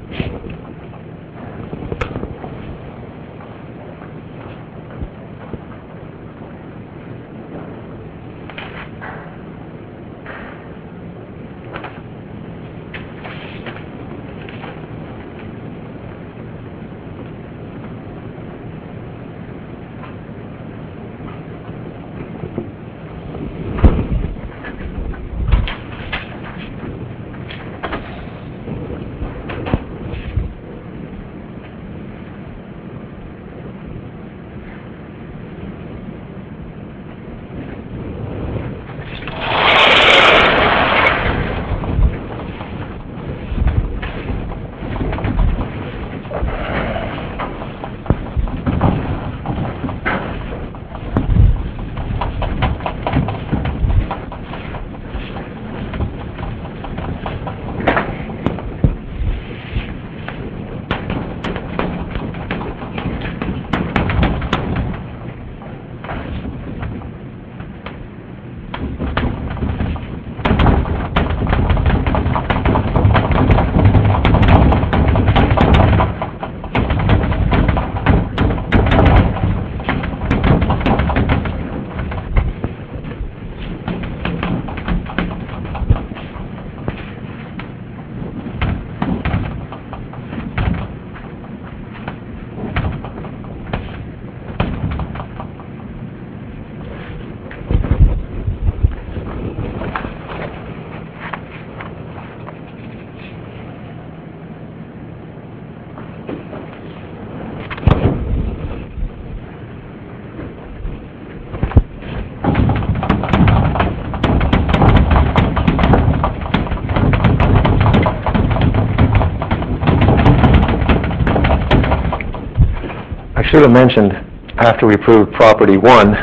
I should have mentioned, after we proved property one,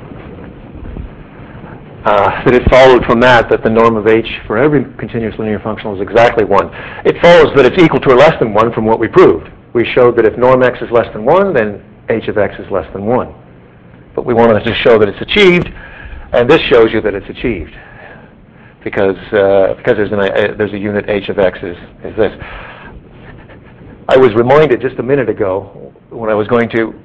uh, that it followed from that that the norm of h for every continuous linear functional is exactly one. It follows that it's equal to or less than one from what we proved. We showed that if norm x is less than one, then h of x is less than one. But we wanted to show that it's achieved, and this shows you that it's achieved. Because, uh, because there's, an, uh, there's a unit h of x is, is this. I was reminded just a minute ago when I was going to,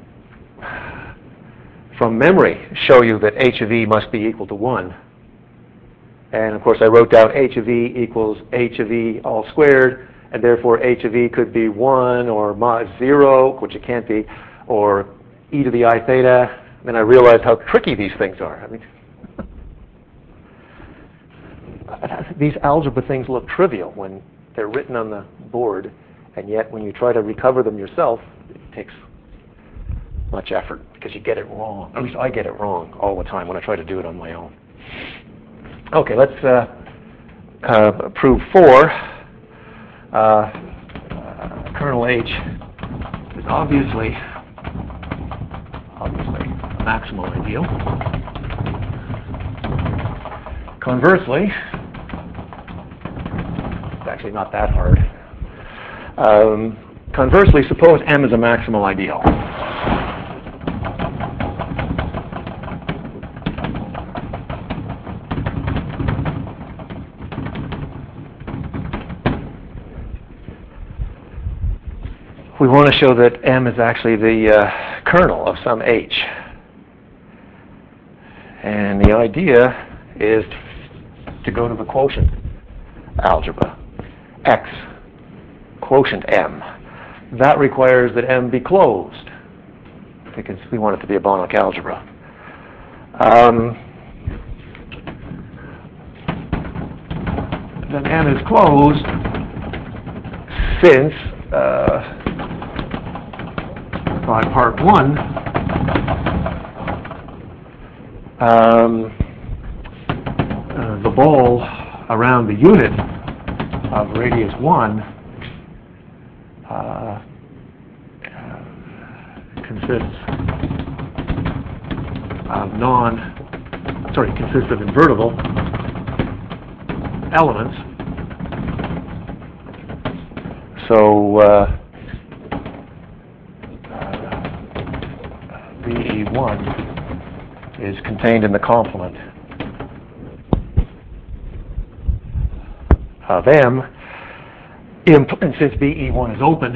from memory, show you that h of e must be equal to one. And of course I wrote down h of e equals h of e all squared, and therefore h of e could be one or mod zero, which it can't be, or e to the I theta. Then I realized how tricky these things are. I mean, these algebra things look trivial when they're written on the board, and yet when you try to recover them yourself, it takes much effort because you get it wrong. At least I get it wrong all the time when I try to do it on my own. Okay, let's uh, uh, prove four. Uh, uh, kernel H is obviously, obviously a maximal ideal. Conversely, it's actually not that hard. Um, conversely, suppose M is a maximal ideal. We want to show that M is actually the uh, kernel of some H. And the idea is to go to the quotient algebra. X, quotient M. That requires that M be closed, because we want it to be a Banach algebra. Um, then M is closed since uh, by part one, um, uh, the ball around the unit of radius one uh, uh, consists of non, sorry, consists of invertible elements. So uh, V E one is contained in the complement of M Impl- and since B E one is open,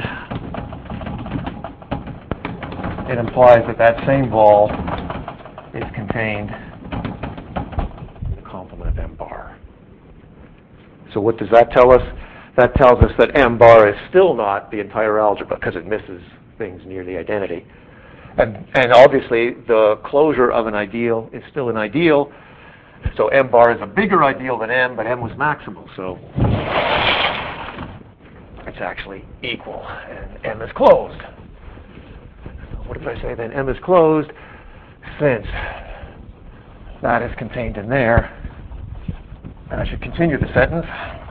it implies that that same ball is contained in the complement of M bar. So what does that tell us? That tells us that M bar is still not the entire algebra because it misses things near the identity. And, and obviously, the closure of an ideal is still an ideal. So M bar is a bigger ideal than M, but M was maximal. So it's actually equal. And M is closed. What did I say then? M is closed since that is contained in there. And I should continue the sentence,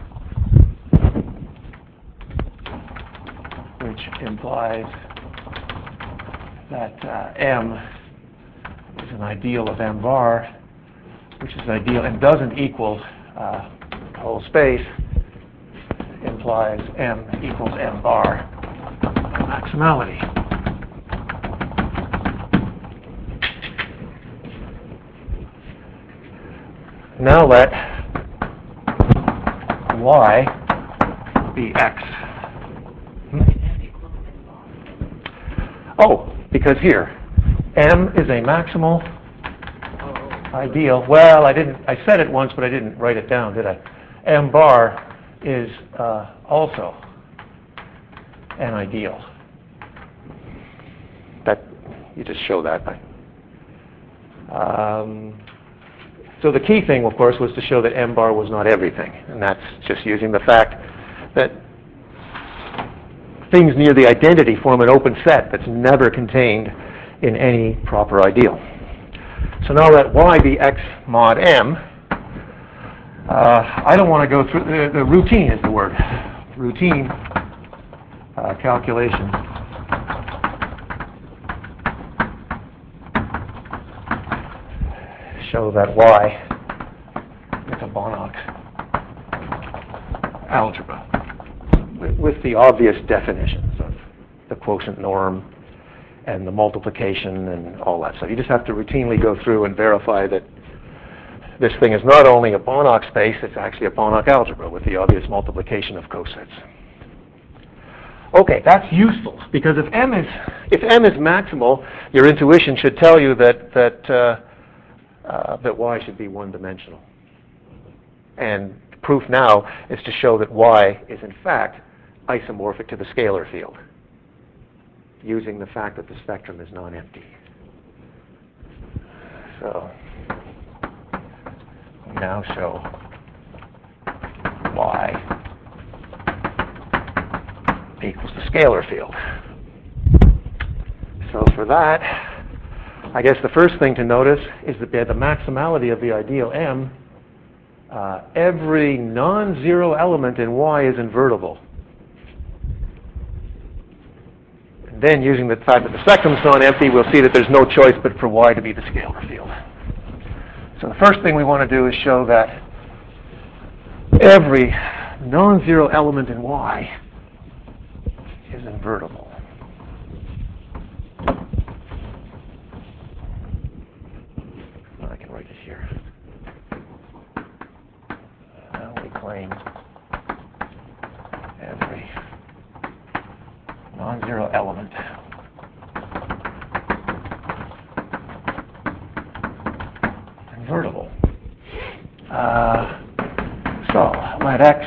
which implies that uh, M is an ideal of M bar, which is an ideal and doesn't equal uh, the whole space, implies M equals M bar maximality. Now let Y be X. Oh, because here, M is a maximal ideal. Well, I didn't. I said it once, but I didn't write it down, did I? M bar is uh, also an ideal. That you just show that by. Um, so the key thing, of course, was to show that M bar was not everything, and that's just using the fact that things near the identity form an open set that's never contained in any proper ideal. So now let Y be X mod M. Uh, I don't want to go through, the, the routine is the word. Routine uh, calculation. Show that Y is a Banach algebra with, with the obvious definitions of the quotient norm and the multiplication and all that stuff. You just have to routinely go through and verify that this thing is not only a Banach space, it's actually a Banach algebra with the obvious multiplication of cosets. Okay, that's useful because if M is if M is maximal, your intuition should tell you that that uh, uh, that Y should be one-dimensional. And proof now is to show that Y is in fact isomorphic to the scalar field, using the fact that the spectrum is non-empty. So we now show Y equals the scalar field. So for that, I guess the first thing to notice is that by the maximality of the ideal M, uh, every non-zero element in Y is invertible. And then using the fact that the spectrum is non-empty, we'll see that there's no choice but for Y to be the scalar field. So the first thing we want to do is show that every non-zero element in Y is invertible. I can write it here. Now we claim every non-zero element invertible. Uh, so let X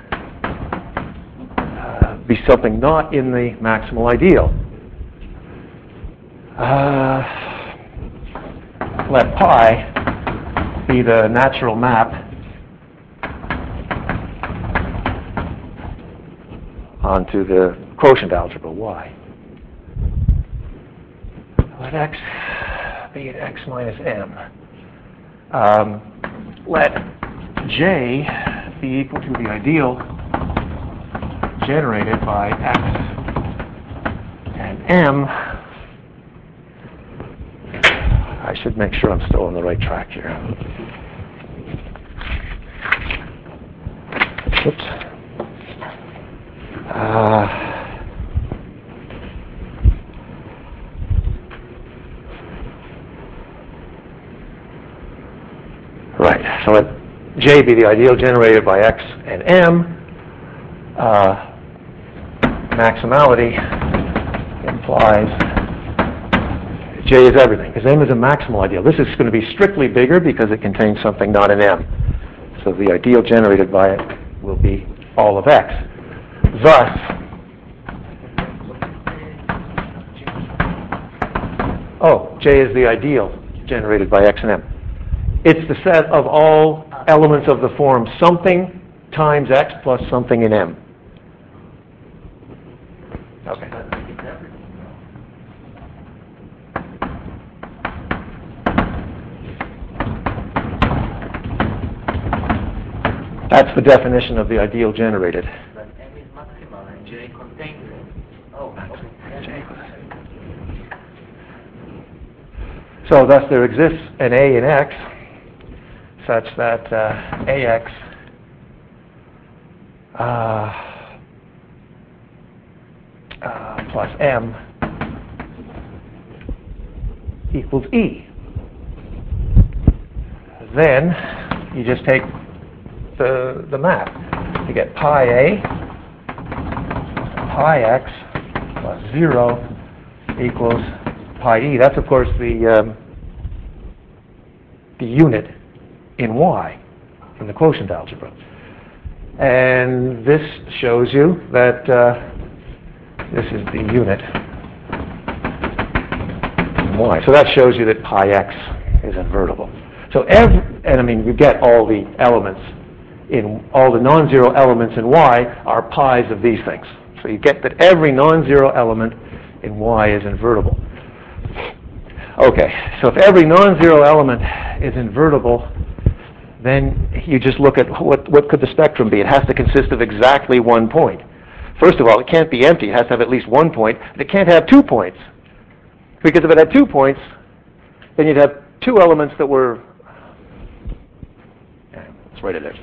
uh, be something not in the maximal ideal. Uh, let pi be the natural map onto the quotient algebra Y. Let X be at X minus M. Um, let J be equal to the ideal generated by X and M. I should make sure I'm still on the right track here. Oops. Uh, right. So let J be the ideal generated by X and M. Uh, maximality implies J is everything, because M is a maximal ideal. This is going to be strictly bigger because it contains something not in M. So the ideal generated by it will be all of X. Thus, oh, J is the ideal generated by X and M. It's the set of all elements of the form something times X plus something in M. Okay. That's the definition of the ideal generated. But M is maximal and J contains it. Oh, okay. So thus there exists an A in X such that uh, A X uh, uh, plus M equals E. Then you just take the, the map. You get pi A pi X plus zero equals pi E. That's, of course, the, um, the unit in Y in the quotient algebra. And this shows you that uh, this is the unit in Y. So that shows you that pi X is invertible. So every, and I mean, you get all the elements in, all the non-zero elements in Y are pi's of these things. So you get that every non-zero element in Y is invertible. Okay, so if every non-zero element is invertible, then you just look at what, what could the spectrum be. It has to consist of exactly one point. First of all, it can't be empty. It has to have at least one point. It can't have two points. Because if it had two points, then you'd have two elements that were... Yeah, let's write it there.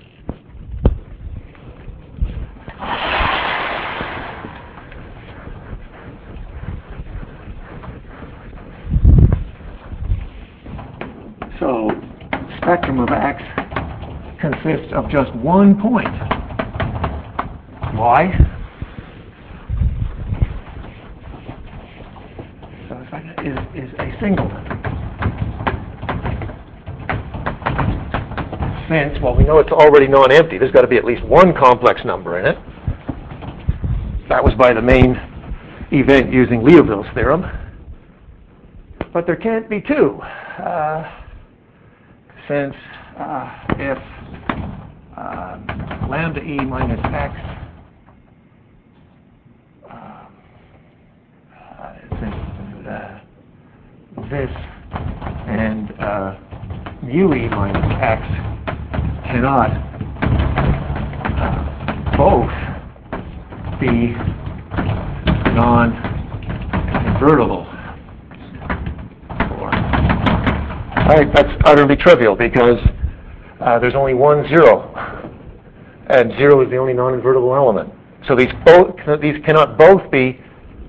So, spectrum of X consists of just one point. Y. So the spectrum is, is a singleton. Since, well, we know it's already non-empty. There's got to be at least one complex number in it. That was by the main event using Liouville's theorem. But there can't be two. Uh, since uh, if uh, lambda E minus X, uh, uh, since uh, this and uh, mu E minus X cannot uh, both be non-invertible. Right, that's utterly trivial because uh, there's only one zero, and zero is the only non-invertible element. So these both these cannot both be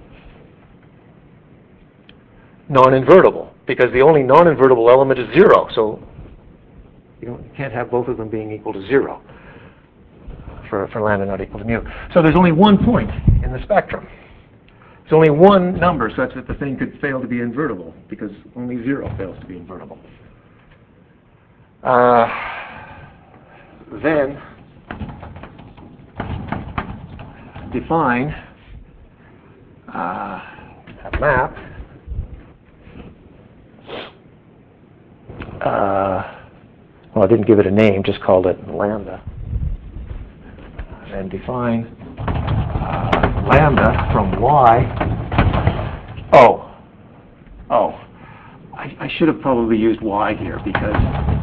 non-invertible because the only non-invertible element is zero. So you, don't, you can't have both of them being equal to zero for for lambda not equal to mu. So there's only one point in the spectrum. There's only one number such that the thing could fail to be invertible because only zero fails to be invertible. Uh, then define uh, a map uh, well, I didn't give it a name, just called it lambda. And define uh, lambda from Y. Oh, oh, I, I should have probably used Y here because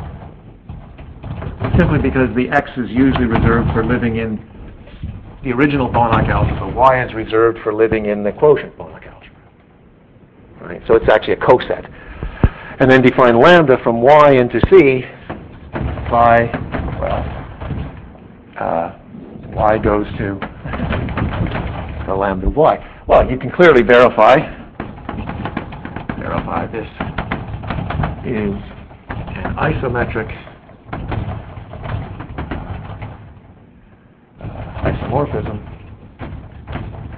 simply because the X is usually reserved for living in the original Banach algebra. Y is reserved for living in the quotient Banach algebra. Right? So it's actually a coset. And then define lambda from Y into C by, well, uh, Y goes to the lambda of Y. Well, you can clearly verify, verify this is an isometric uh, isomorphism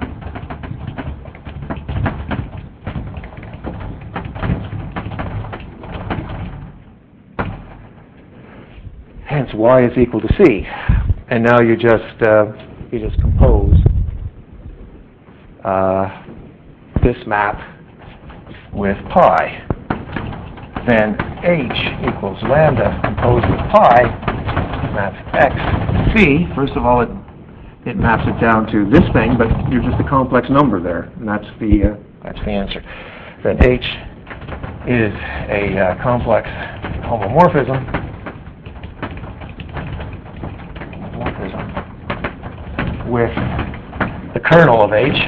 Hence, y is equal to c. And now you just uh, you just compose uh, this map with pi. Then h equals lambda composed with pi. That's x c. First of all, it it maps it down to this thing, but you're just a complex number there, and that's the uh, that's the answer. Then h is a uh, complex homomorphism. Homomorphism with the kernel of h,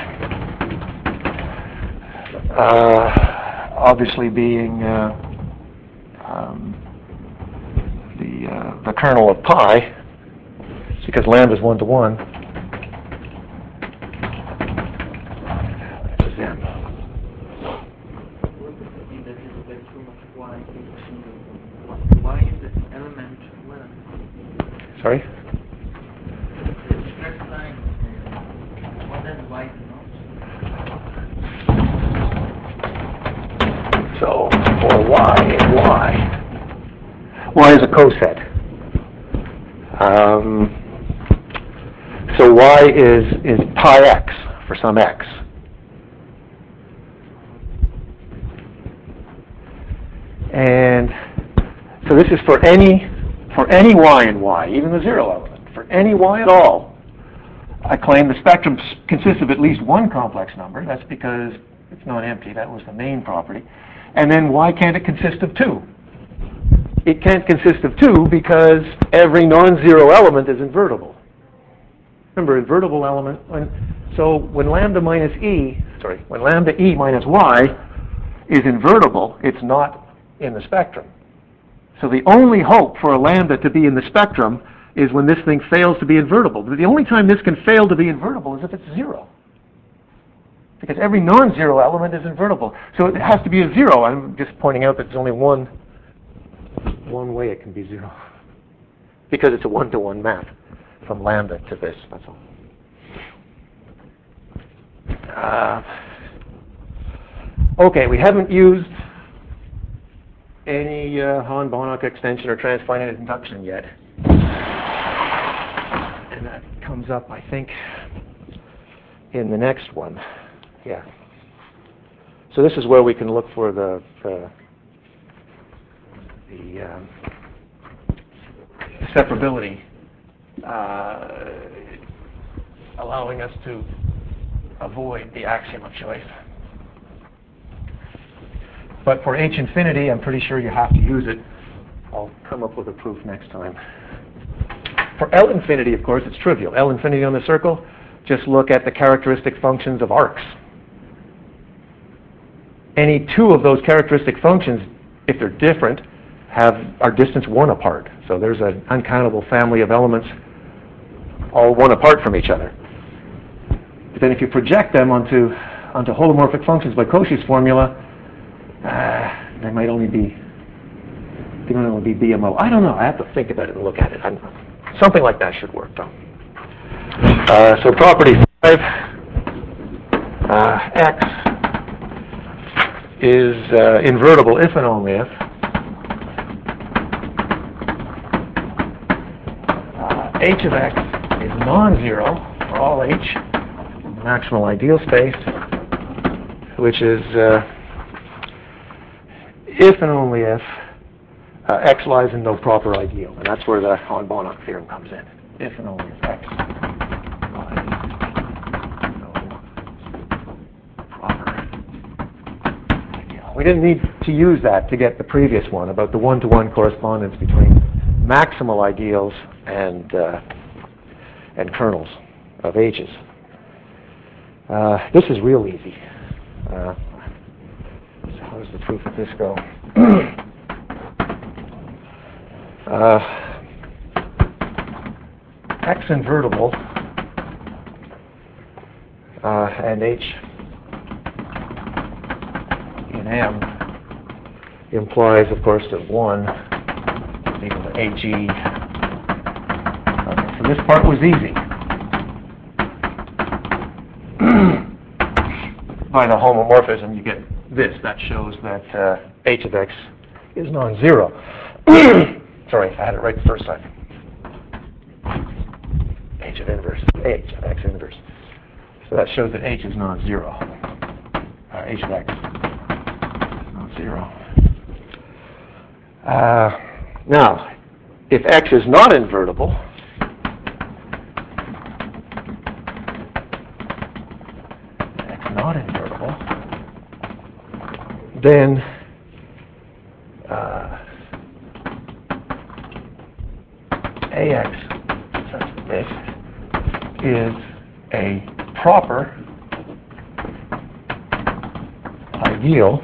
uh, obviously being uh, um, the uh, the kernel of pi, because lambda is one to one. Sorry? So, for y and y, y is a coset. Um, so y is, is pi x for some x. And so this is for any for any y and y, even the zero element. For any y at all, I claim the spectrum consists of at least one complex number. That's because it's not empty. That was the main property. And then why can't it consist of two? It can't consist of two because every non-zero element is invertible. Remember, invertible element, when, so when lambda minus e, sorry, when lambda e minus y is invertible, it's not in the spectrum. So the only hope for a lambda to be in the spectrum is when this thing fails to be invertible. But the only time this can fail to be invertible is if it's zero. Because every non-zero element is invertible. So it has to be a zero. I'm just pointing out that there's only one, one way it can be zero. Because it's a one-to-one map from lambda to this, that's all. Uh, okay, we haven't used any uh, Hahn-Banach extension or transfinite induction yet. And that comes up, I think, in the next one. Yeah. So this is where we can look for the the, the um, separability, uh, allowing us to avoid the axiom of choice. But for H infinity, I'm pretty sure you have to use it. I'll come up with a proof next time. For L infinity, of course, it's trivial. L infinity on the circle, just look at the characteristic functions of arcs. Any two of those characteristic functions, if they're different, have are distance one apart. So there's an uncountable family of elements all one apart from each other. But then if you project them onto onto holomorphic functions by Cauchy's formula, uh, they might only be they might only be B M O. I don't know. I have to think about it and look at it. I'm, something like that should work, though. Uh, so property five, uh, X is uh, invertible if and only if uh, H of X is non-zero for all H, maximal ideal space, which is uh, if and only if uh, X lies in no proper ideal. And that's where the Hahn-Banach theorem comes in. If and only if X lies in no proper ideal. We didn't need to use that to get the previous one about the one-to-one correspondence between maximal ideals and uh, and kernels of H's. Uh, this is real easy. Uh, so how does the proof of this go? uh, X invertible uh, and H in M implies, of course, that one is equal to A G. Okay, so this part was easy. By the homomorphism, you get this. That shows that uh, H of X is non-zero. Sorry, I had it right the first time. of inverse, h of x inverse. So that shows that h is non-zero. Uh, h of x is non-zero. Uh, now, if x is not invertible, x not invertible, then uh, ax such that this is a proper ideal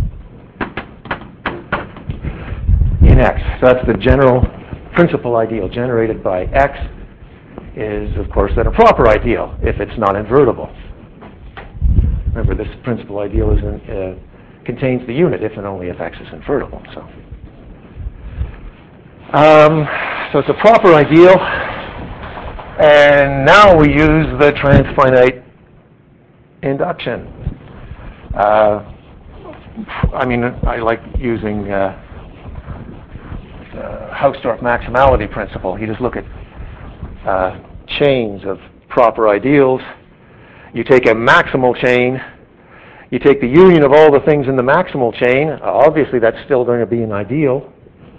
in X. So that's the general principal ideal generated by X is, of course, then a proper ideal if it's not invertible. Remember, this principal ideal is in, uh, contains the unit if and only if X is invertible. So, um, so it's a proper ideal, and now we use the transfinite induction. Uh, I mean, I like using uh, the Hausdorff maximality principle. You just look at uh, chains of proper ideals. You take a maximal chain. You take the union of all the things in the maximal chain. Obviously, that's still going to be an ideal.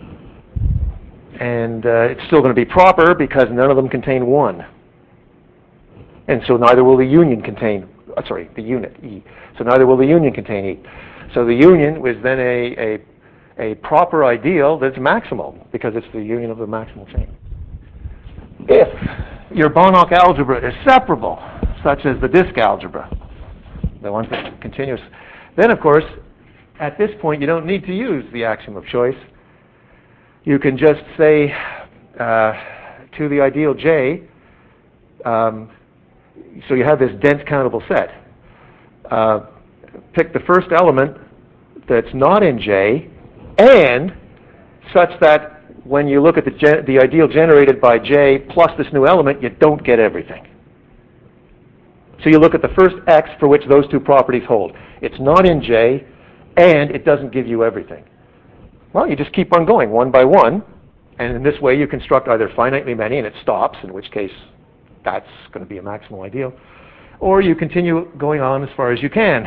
And uh, it's still going to be proper because none of them contain one. And so neither will the union contain, uh, sorry, the unit, E. So neither will the union contain E. So the union was then a, a, a proper ideal that's maximal because it's the union of the maximal chain. If your Banach algebra is separable, such as the disk algebra, the one that's continuous, then of course, at this point you don't need to use the axiom of choice. You can just say uh, to the ideal J, um, so you have this dense countable set. Uh, pick the first element that's not in J, and such that when you look at the, gen- the ideal generated by J plus this new element, you don't get everything. So you look at the first X for which those two properties hold. It's not in J, and it doesn't give you everything. Well, you just keep on going one by one, and in this way you construct either finitely many and it stops, in which case that's going to be a maximal ideal, or you continue going on as far as you can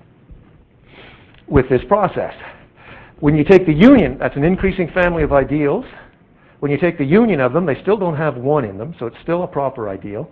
with this process. When you take the union, that's an increasing family of ideals. When you take the union of them, they still don't have one in them, so it's still a proper ideal.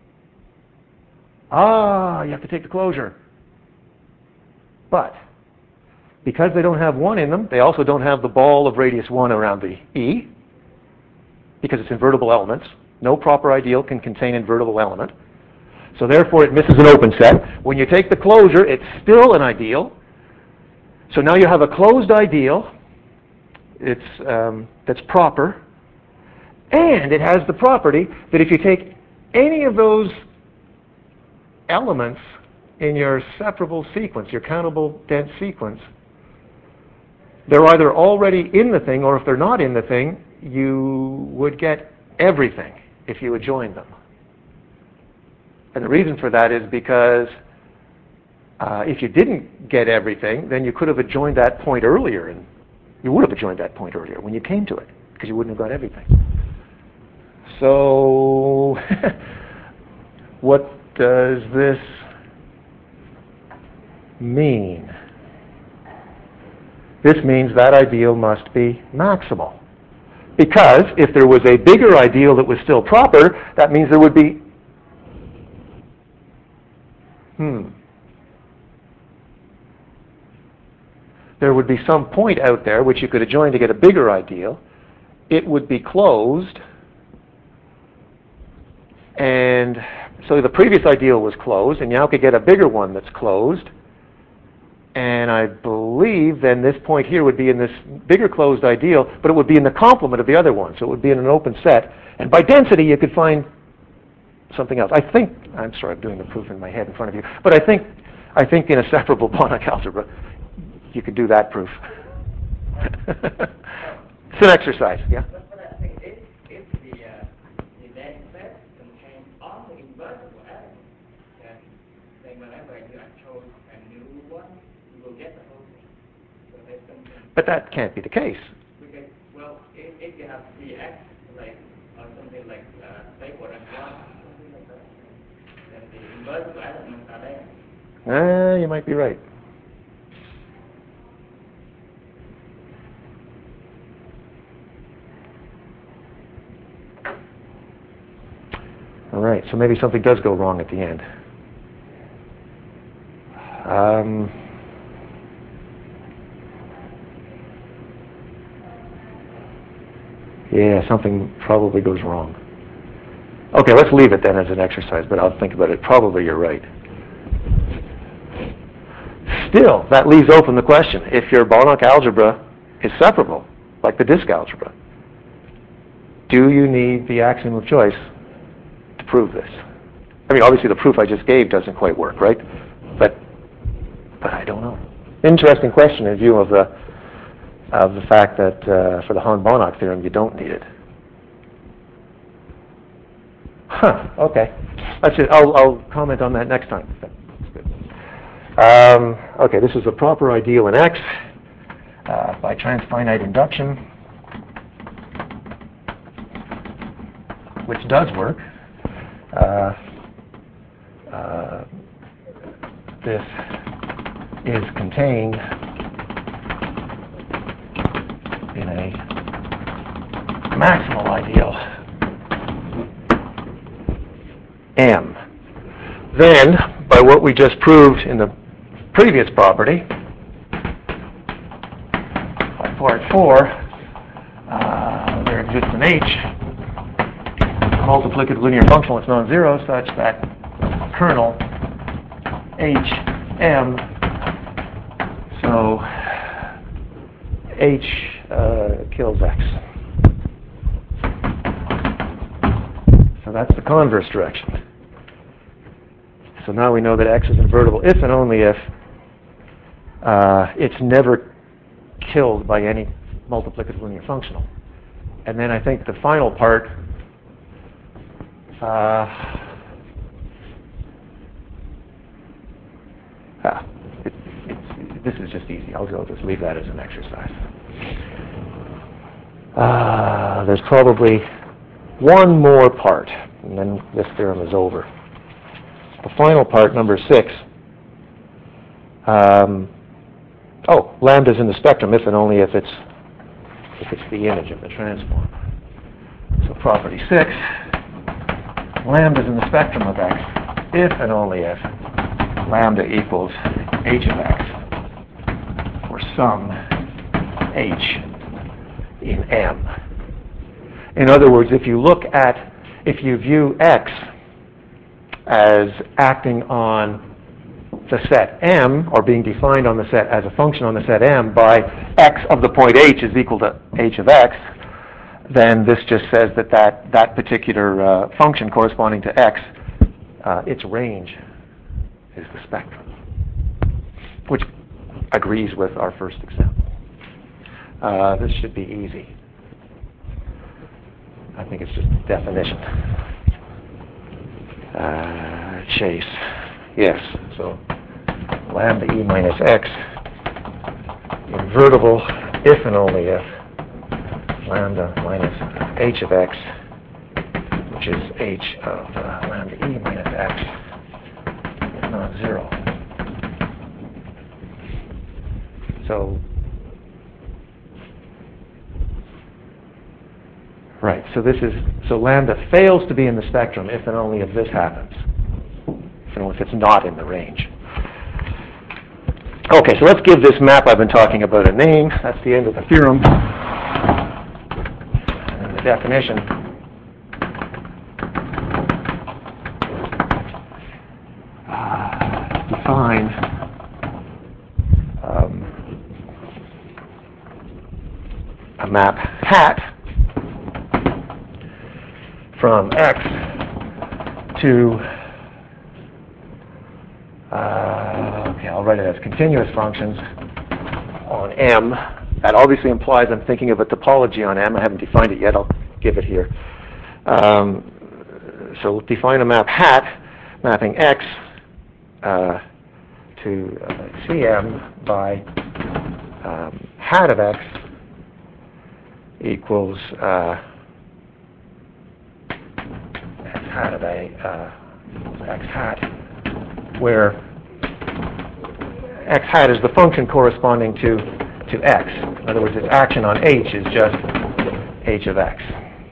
Ah, you have to take the closure. But because they don't have one in them, they also don't have the ball of radius one around the E, because it's invertible elements. No proper ideal can contain invertible element. So therefore it misses an open set. When you take the closure, it's still an ideal. So now you have a closed ideal it's, um, that's proper, and it has the property that if you take any of those elements in your separable sequence, your countable dense sequence, they're either already in the thing, or if they're not in the thing, you would get everything if you adjoined them. And the reason for that is because uh, if you didn't get everything, then you could have adjoined that point earlier, and you would have adjoined that point earlier when you came to it, because you wouldn't have got everything. So, what does this mean? This means that ideal must be maximal. Because if there was a bigger ideal that was still proper, that means there would be, hmm, there would be some point out there which you could adjoin to get a bigger ideal. It would be closed, and so the previous ideal was closed, and now could get a bigger one that's closed. And I believe then this point here would be in this bigger closed ideal, but it would be in the complement of the other one. So it would be in an open set. And by density, you could find something else. I think, I'm sorry, I'm doing the proof in my head in front of you, but I think, I think in a separable Banach algebra, you could do that proof. It's an exercise, yeah? But, but I think if, if the, uh, the dense set contains only invertible elements, then, then whenever you chose a new one, you will get the whole thing. So there's something. But that can't be the case. Because, well, if, if you have three x, like, or something like uh, stable and one, then the invertible elements are there. Uh, you might be right. All right, so maybe something does go wrong at the end. Um, yeah, something probably goes wrong. Okay, let's leave it then as an exercise, but I'll think about it. Probably you're right. Still, that leaves open the question. If your Banach algebra is separable, like the disk algebra, do you need the axiom of choice to prove this? I mean, obviously the proof I just gave doesn't quite work, right? But but I don't know. Interesting question in view of the of the fact that uh, for the Hahn-Banach theorem you don't need it. Huh. Okay. That's it. I'll I'll comment on that next time. That's good. Um, okay. This is a proper ideal in X uh, by transfinite induction, which does work. Uh, uh, this is contained in a maximal ideal M. Then, by what we just proved in the previous property, by part four, uh, there exists an H, multiplicative linear functional that's non-zero, such that kernel H M, so H uh, kills X. So that's the converse direction. So now we know that X is invertible if and only if uh, it's never killed by any multiplicative linear functional. And then I think the final part, uh, ah, it, it's, this is just easy. I'll, I'll just leave that as an exercise. Uh, there's probably one more part, and then this theorem is over. The final part, number six. Um, oh, lambda's in the spectrum if and only if it's if it's the image of the transform. So property six, lambda's in the spectrum of X if and only if lambda equals h of X for some h in M. In other words, if you look at, if you view X as acting on the set M, or being defined on the set as a function on the set M by X of the point H is equal to h of X, then this just says that that, that particular uh, function corresponding to X, uh, its range is the spectrum, which agrees with our first example. Uh, this should be easy. I think it's just definition. Uh, chase. Yes. So lambda e minus X invertible if and only if lambda minus h of X, which is h of uh, lambda e minus X, is not zero. So right, so this is, so lambda fails to be in the spectrum if and only if this happens, so if it's not in the range. Okay, so let's give this map I've been talking about a name. That's the end of the theorem. And the definition. Uh, define um, a map hat from X to, uh, okay, I'll write it as continuous functions on M. That obviously implies I'm thinking of a topology on M. I haven't defined it yet. I'll give it here. Um, so define a map hat mapping X uh, to uh, C M by um, hat of X equals uh, hat of A, uh, x hat, where x hat is the function corresponding to, to x. In other words, its action on h is just h of x.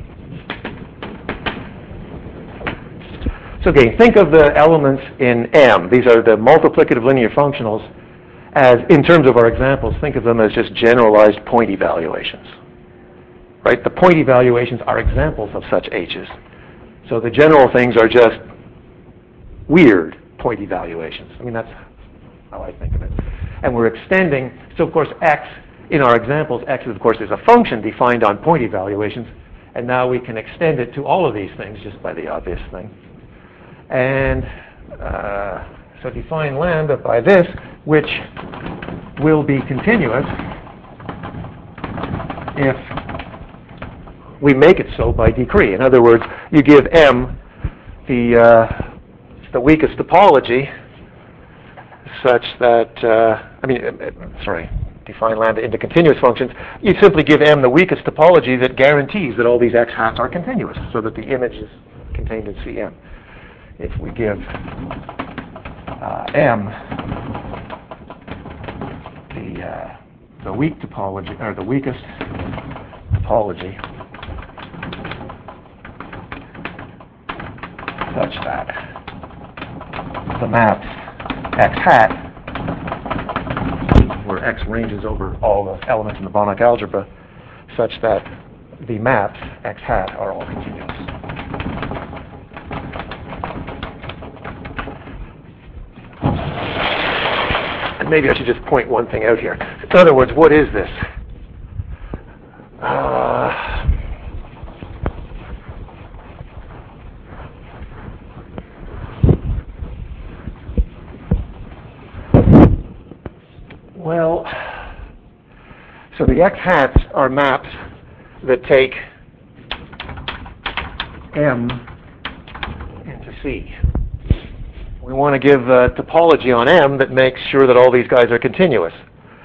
So again, think of the elements in M. These are the multiplicative linear functionals as, in terms of our examples, think of them as just generalized point evaluations. Right? The point evaluations are examples of such h's. So the general things are just weird point evaluations. I mean, that's how I think of it. And we're extending, so of course x, in our examples, x of course is a function defined on point evaluations, and now we can extend it to all of these things just by the obvious thing. And uh, so define lambda by this, which will be continuous if we make it so by decree. In other words, you give M the, uh, the weakest topology such that, uh, I mean, uh, sorry, define lambda into continuous functions. You simply give M the weakest topology that guarantees that all these x hats are continuous, so that the image is contained in C M. If we give uh, M the uh, the weak topology, or the weakest topology, such that the maps x hat, where x ranges over all the elements in the Banach algebra, such that the maps x hat are all continuous. And maybe I should just point one thing out here. In other words, what is this? Uh, well, so the x hats are maps that take M into C. We want to give a topology on M that makes sure that all these guys are continuous.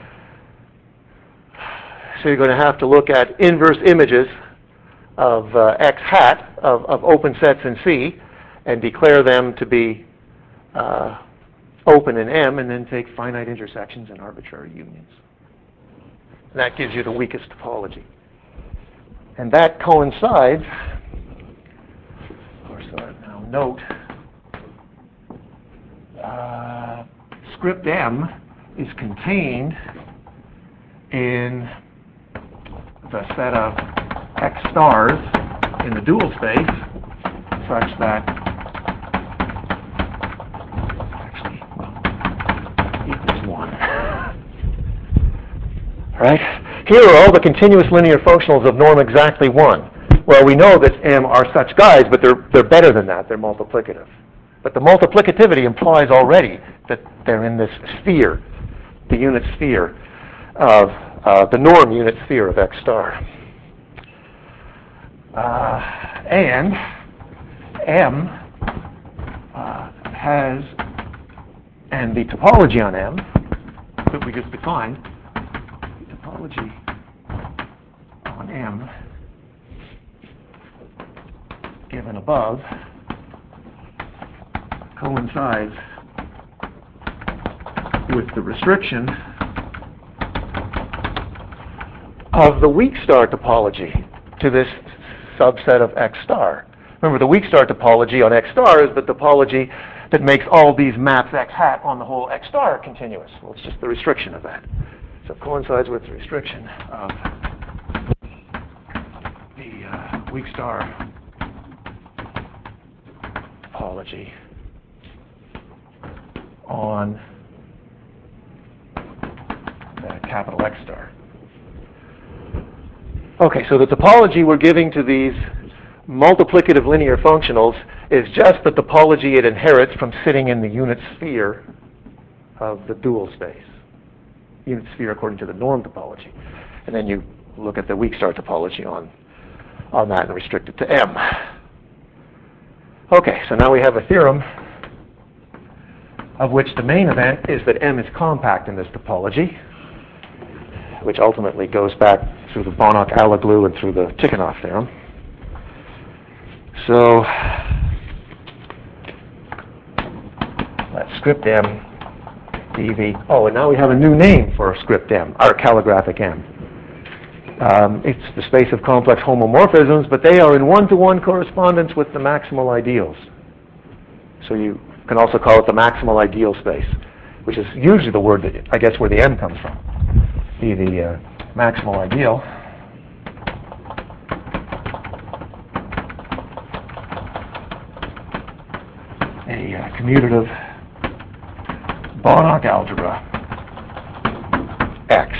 So you're going to have to look at inverse images of uh, x hat of, of open sets in C and declare them to be uh, open in M, and then take finite intersections and arbitrary unions. And that gives you the weakest topology. And that coincides, or so now note, uh, script M is contained in the set of x stars in the dual space such that actually equals one. Right? Here are all the continuous linear functionals of norm exactly one. Well, we know that M are such guys, but they're they're better than that. They're multiplicative. But the multiplicativity implies already that they're in this sphere, the unit sphere of uh, the norm unit sphere of x star. Uh, and M uh, has, and the topology on M that we just defined, the topology on M given above coincides with the restriction of the weak star topology to this subset of x star. Remember, the weak star topology on x star is the topology that makes all these maps x hat on the whole x star continuous. Well, it's just the restriction of that. So it coincides with the restriction of the uh, weak star topology on the capital X star. Okay, so the topology we're giving to these multiplicative linear functionals is just the topology it inherits from sitting in the unit sphere of the dual space. Unit sphere according to the norm topology. And then you look at the weak star topology on, on that and restrict it to M. Okay, so now we have a theorem of which the main event is that M is compact in this topology, which ultimately goes back through the Banach-Alaoglu and through the Tikhonov theorem. So script M dV. Oh, and now we have a new name for script M, our calligraphic M. Um, it's the space of complex homomorphisms, but they are in one-to-one correspondence with the maximal ideals. So you can also call it the maximal ideal space, which is usually the word that, I guess, where the M comes from. Be the uh, maximal ideal. A uh, commutative Banach algebra X.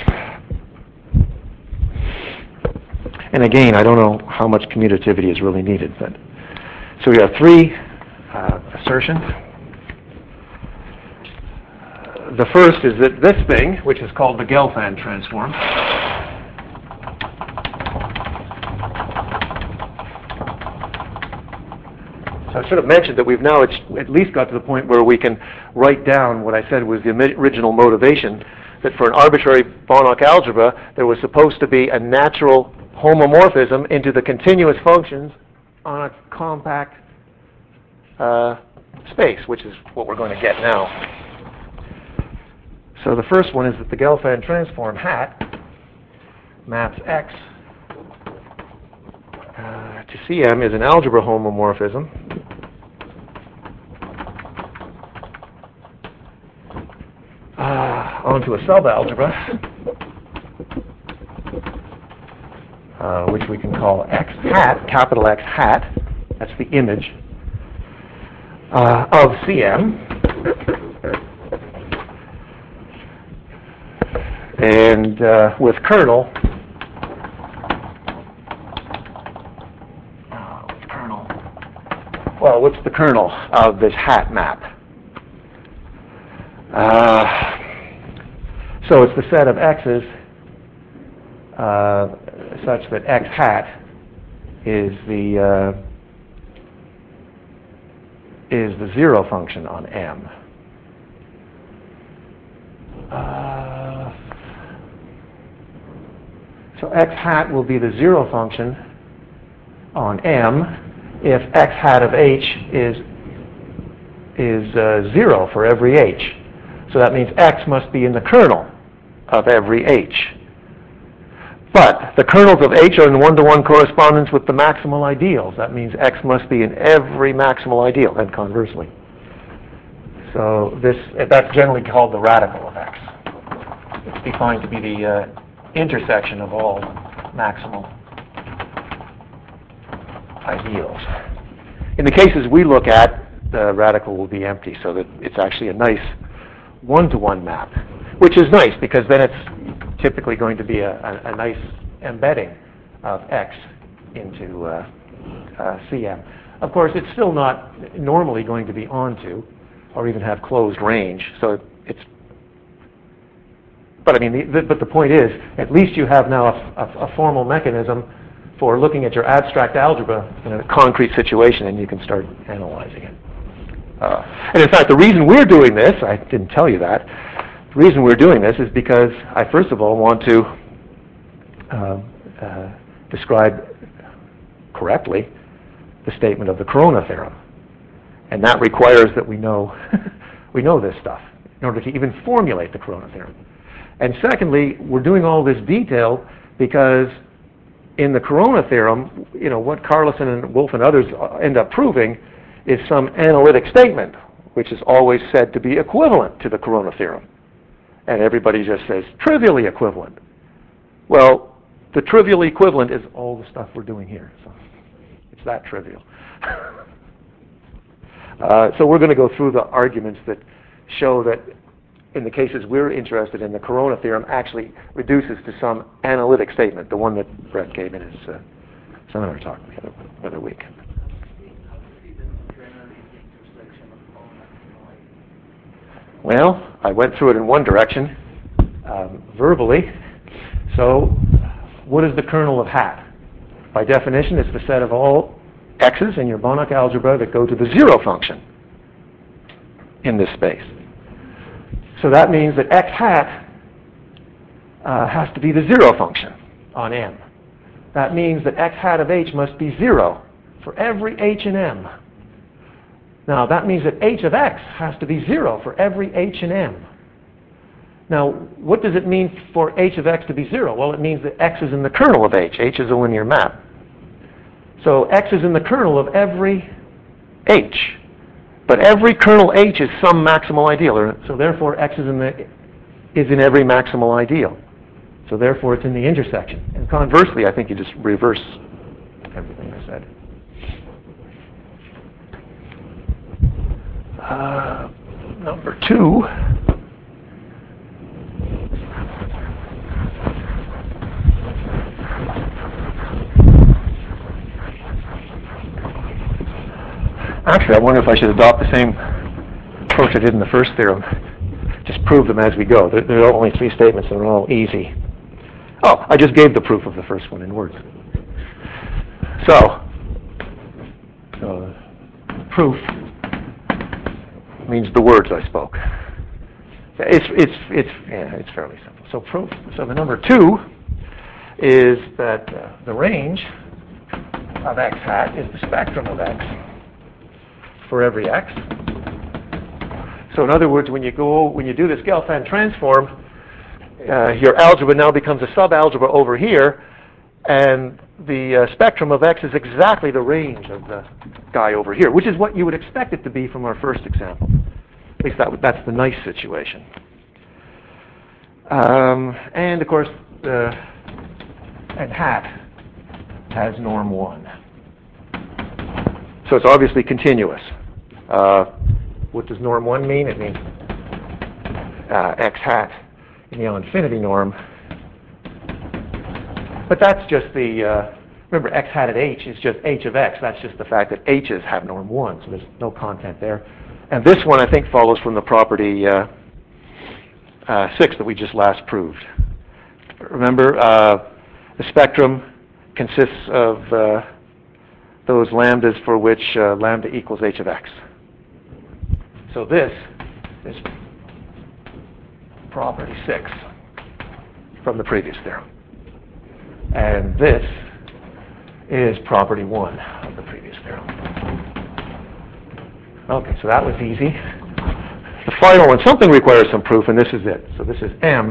And again, I don't know how much commutativity is really needed, but so we have three uh, assertions. Uh, the first is that this thing, which is called the Gelfand transform, so I should have mentioned that we've now at least got to the point where we can write down what I said was the original motivation, that for an arbitrary Banach algebra, there was supposed to be a natural homomorphism into the continuous functions on a compact uh, space, which is what we're going to get now. So the first one is that the Gelfand transform hat maps X uh, to C M is an algebra homomorphism uh, onto a subalgebra, Uh, which we can call X hat, capital X hat, that's the image, uh, of C M. And uh, with kernel, uh, with kernel, well, what's the kernel of this hat map? Uh, so it's the set of X's uh, such that X hat is the uh, is the zero function on M. Uh, so X hat will be the zero function on M if X hat of H is is uh, zero for every H. So that means X must be in the kernel of every H. But the kernels of H are in one-to-one correspondence with the maximal ideals. That means X must be in every maximal ideal, and conversely. So this that's generally called the radical of X. It's defined to be the uh, intersection of all maximal ideals. In the cases we look at, the radical will be empty, so that it's actually a nice one-to-one map, which is nice because then it's typically going to be a, a, a nice embedding of X into uh, uh, C M. Of course, it's still not normally going to be onto or even have closed range, so it's, but I mean, the, the, but the point is, at least you have now a, a, a formal mechanism for looking at your abstract algebra in a concrete situation, and you can start analyzing it. Uh, and in fact, the reason we're doing this, I didn't tell you that, the reason we're doing this is because I first of all want to uh, uh, describe correctly the statement of the Corona theorem. And that requires that we know we know this stuff in order to even formulate the Corona theorem. And secondly, we're doing all this detail because in the Corona theorem, you know, what Carlson and Wolff and others end up proving is some analytic statement, which is always said to be equivalent to the Corona theorem. And everybody just says, trivially equivalent. Well, the trivial equivalent is all the stuff we're doing here. So it's that trivial. uh, so we're going to go through the arguments that show that in the cases we're interested in, the Corona theorem actually reduces to some analytic statement, the one that Brett gave in his uh, seminar talk the other, the other week. Well, I went through it in one direction, um, verbally. So, what is the kernel of hat? By definition, it's the set of all x's in your Banach algebra that go to the zero function in this space. So that means that x hat uh, has to be the zero function on M. That means that x hat of H must be zero for every H in M. Now, that means that h of x has to be zero for every h in M. Now, what does it mean for h of x to be zero? Well, it means that x is in the kernel of h. H is a linear map. So x is in the kernel of every h. But every kernel h is some maximal ideal. Or, so therefore, x is in, the, is in every maximal ideal. So therefore, it's in the intersection. And conversely, I think you just reverse everything I said. Uh, number two. Actually, I wonder if I should adopt the same approach I did in the first theorem. Just prove them as we go. There, there are only three statements, and they're all easy. Oh, I just gave the proof of the first one in words. So, uh, proof means the words I spoke. It's it's it's yeah, it's fairly simple. So proof. So the number two is that uh, the range of x hat is the spectrum of x for every x. So in other words, when you go when you do this Gelfand transform, uh, your algebra now becomes a subalgebra over here, and the uh, spectrum of x is exactly the range of the guy over here, which is what you would expect it to be from our first example. At least that, that's the nice situation. Um, and of course, uh, and hat has norm one. So it's obviously continuous. Uh, what does norm one mean? It means uh, x hat in the L infinity norm. But that's just the, uh, remember x hat at h is just h of x. That's just the fact that h's have norm one, so there's no content there. And this one, I think, follows from the property uh, uh, six that we just last proved. Remember, uh, the spectrum consists of uh, those lambdas for which uh, lambda equals h of x. So this is property six from the previous theorem. And this is property one of the previous theorem. Okay, so that was easy. The final one, something requires some proof, and this is it. So this is M.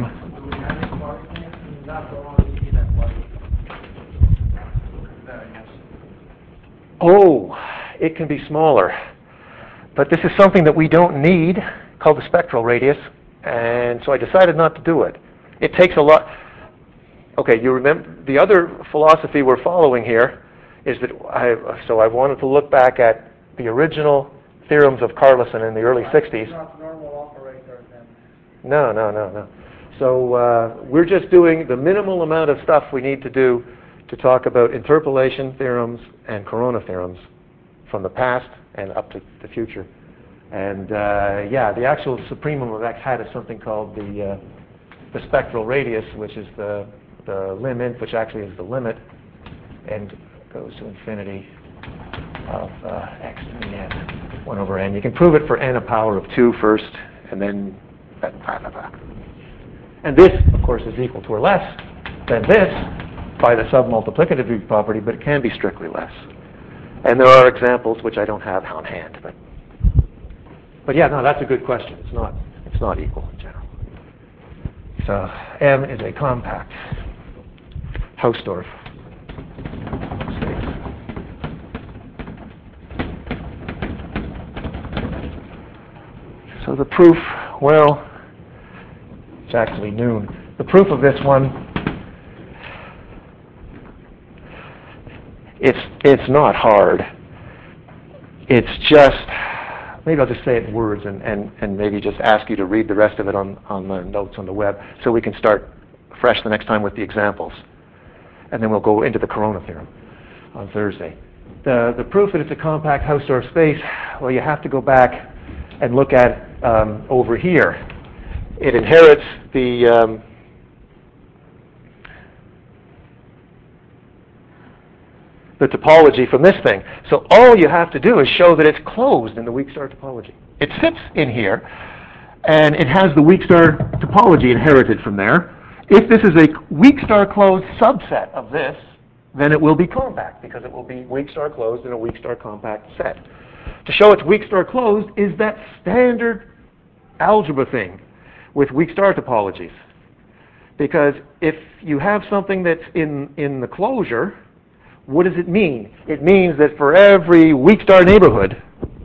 Oh, it can be smaller. But this is something that we don't need, called the spectral radius, and so I decided not to do it. It takes a lot. Okay, you remember the other philosophy we're following here is that I, so I wanted to look back at the original theorems of Carlson in the early sixties. Not normal operators then. No, no, no, no. So uh, we're just doing the minimal amount of stuff we need to do to talk about interpolation theorems and corona theorems from the past and up to the future. And uh, yeah, the actual supremum of x hat is something called the uh, the spectral radius, which is the the limit, which actually is the limit, and goes to infinity of uh, x to the n, one over n. You can prove it for n a power of two first, and then blah, blah, blah. And this, of course, is equal to or less than this by the submultiplicative property, but it can be strictly less. And there are examples which I don't have on hand, but but yeah, no, that's a good question. It's not it's not equal in general. So M is a compact Hausdorff space. So the proof, well, it's actually noon. The proof of this one, it's it's not hard. It's just, maybe I'll just say it in words and, and, and maybe just ask you to read the rest of it on, on the notes on the web so we can start fresh the next time with the examples. And then we'll go into the corona theorem on Thursday. The, the proof that it's a compact Hausdorff space, well, you have to go back and look at um, over here. It inherits the um, the topology from this thing. So all you have to do is show that it's closed in the weak star topology. It sits in here, and it has the weak star topology inherited from there. If this is a weak star closed subset of this, then it will be compact, because it will be weak star closed in a weak star compact set. To show it's weak star closed is that standard algebra thing with weak star topologies. Because if you have something that's in, in the closure, what does it mean? It means that for every weak star neighborhood,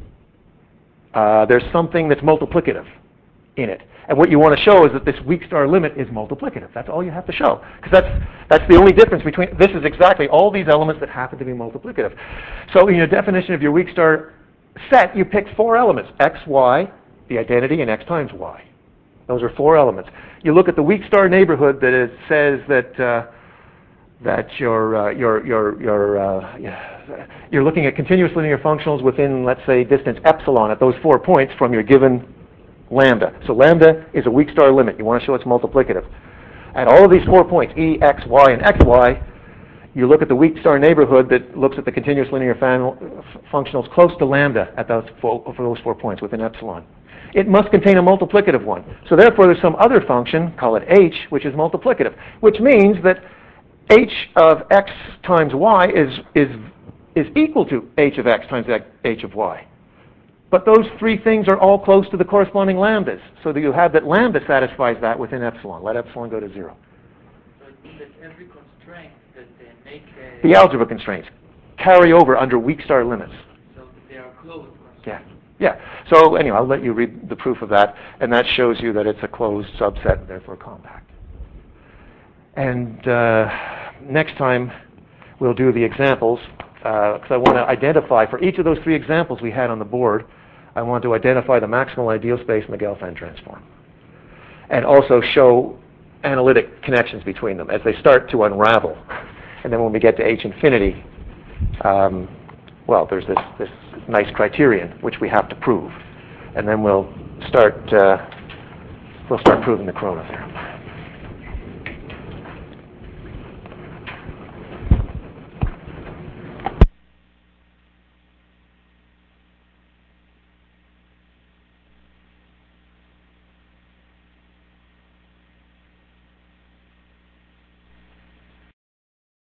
uh, there's something that's multiplicative in it. And what you want to show is that this weak star limit is multiplicative. That's all you have to show. Because that's, that's the only difference between, this is exactly all these elements that happen to be multiplicative. So in your definition of your weak star set, you pick four elements, x, y, the identity, and x times y. Those are four elements. You look at the weak star neighborhood that it says that uh, that you're uh, you're you're you're uh, you're looking at continuous linear functionals within, let's say, distance epsilon at those four points from your given lambda. So lambda is a weak star limit. You want to show it's multiplicative. At all of these four points, e, x, y, and xy, you look at the weak star neighborhood that looks at the continuous linear fan- functionals close to lambda at those four, for those four points within epsilon. It must contain a multiplicative one. So therefore, there's some other function, call it h, which is multiplicative, which means that h of x times y is, is, is equal to h of x times h of y. But those three things are all close to the corresponding lambdas, so that you have that lambda satisfies that within epsilon. Let epsilon go to zero. So it means that every constraint that they make the... The algebra constraints carry over under weak star limits. So they are closed constraints. Yeah. Yeah. So anyway, I'll let you read the proof of that, and that shows you that it's a closed subset and therefore compact. And uh, next time we'll do the examples, because uh, I want to identify, for each of those three examples we had on the board, I want to identify the maximal ideal space and the Gelfand transform. And also show analytic connections between them as they start to unravel. And then when we get to H infinity, um, well, there's this, this nice criterion which we have to prove. And then we'll start, uh, we'll start proving the Corona theorem.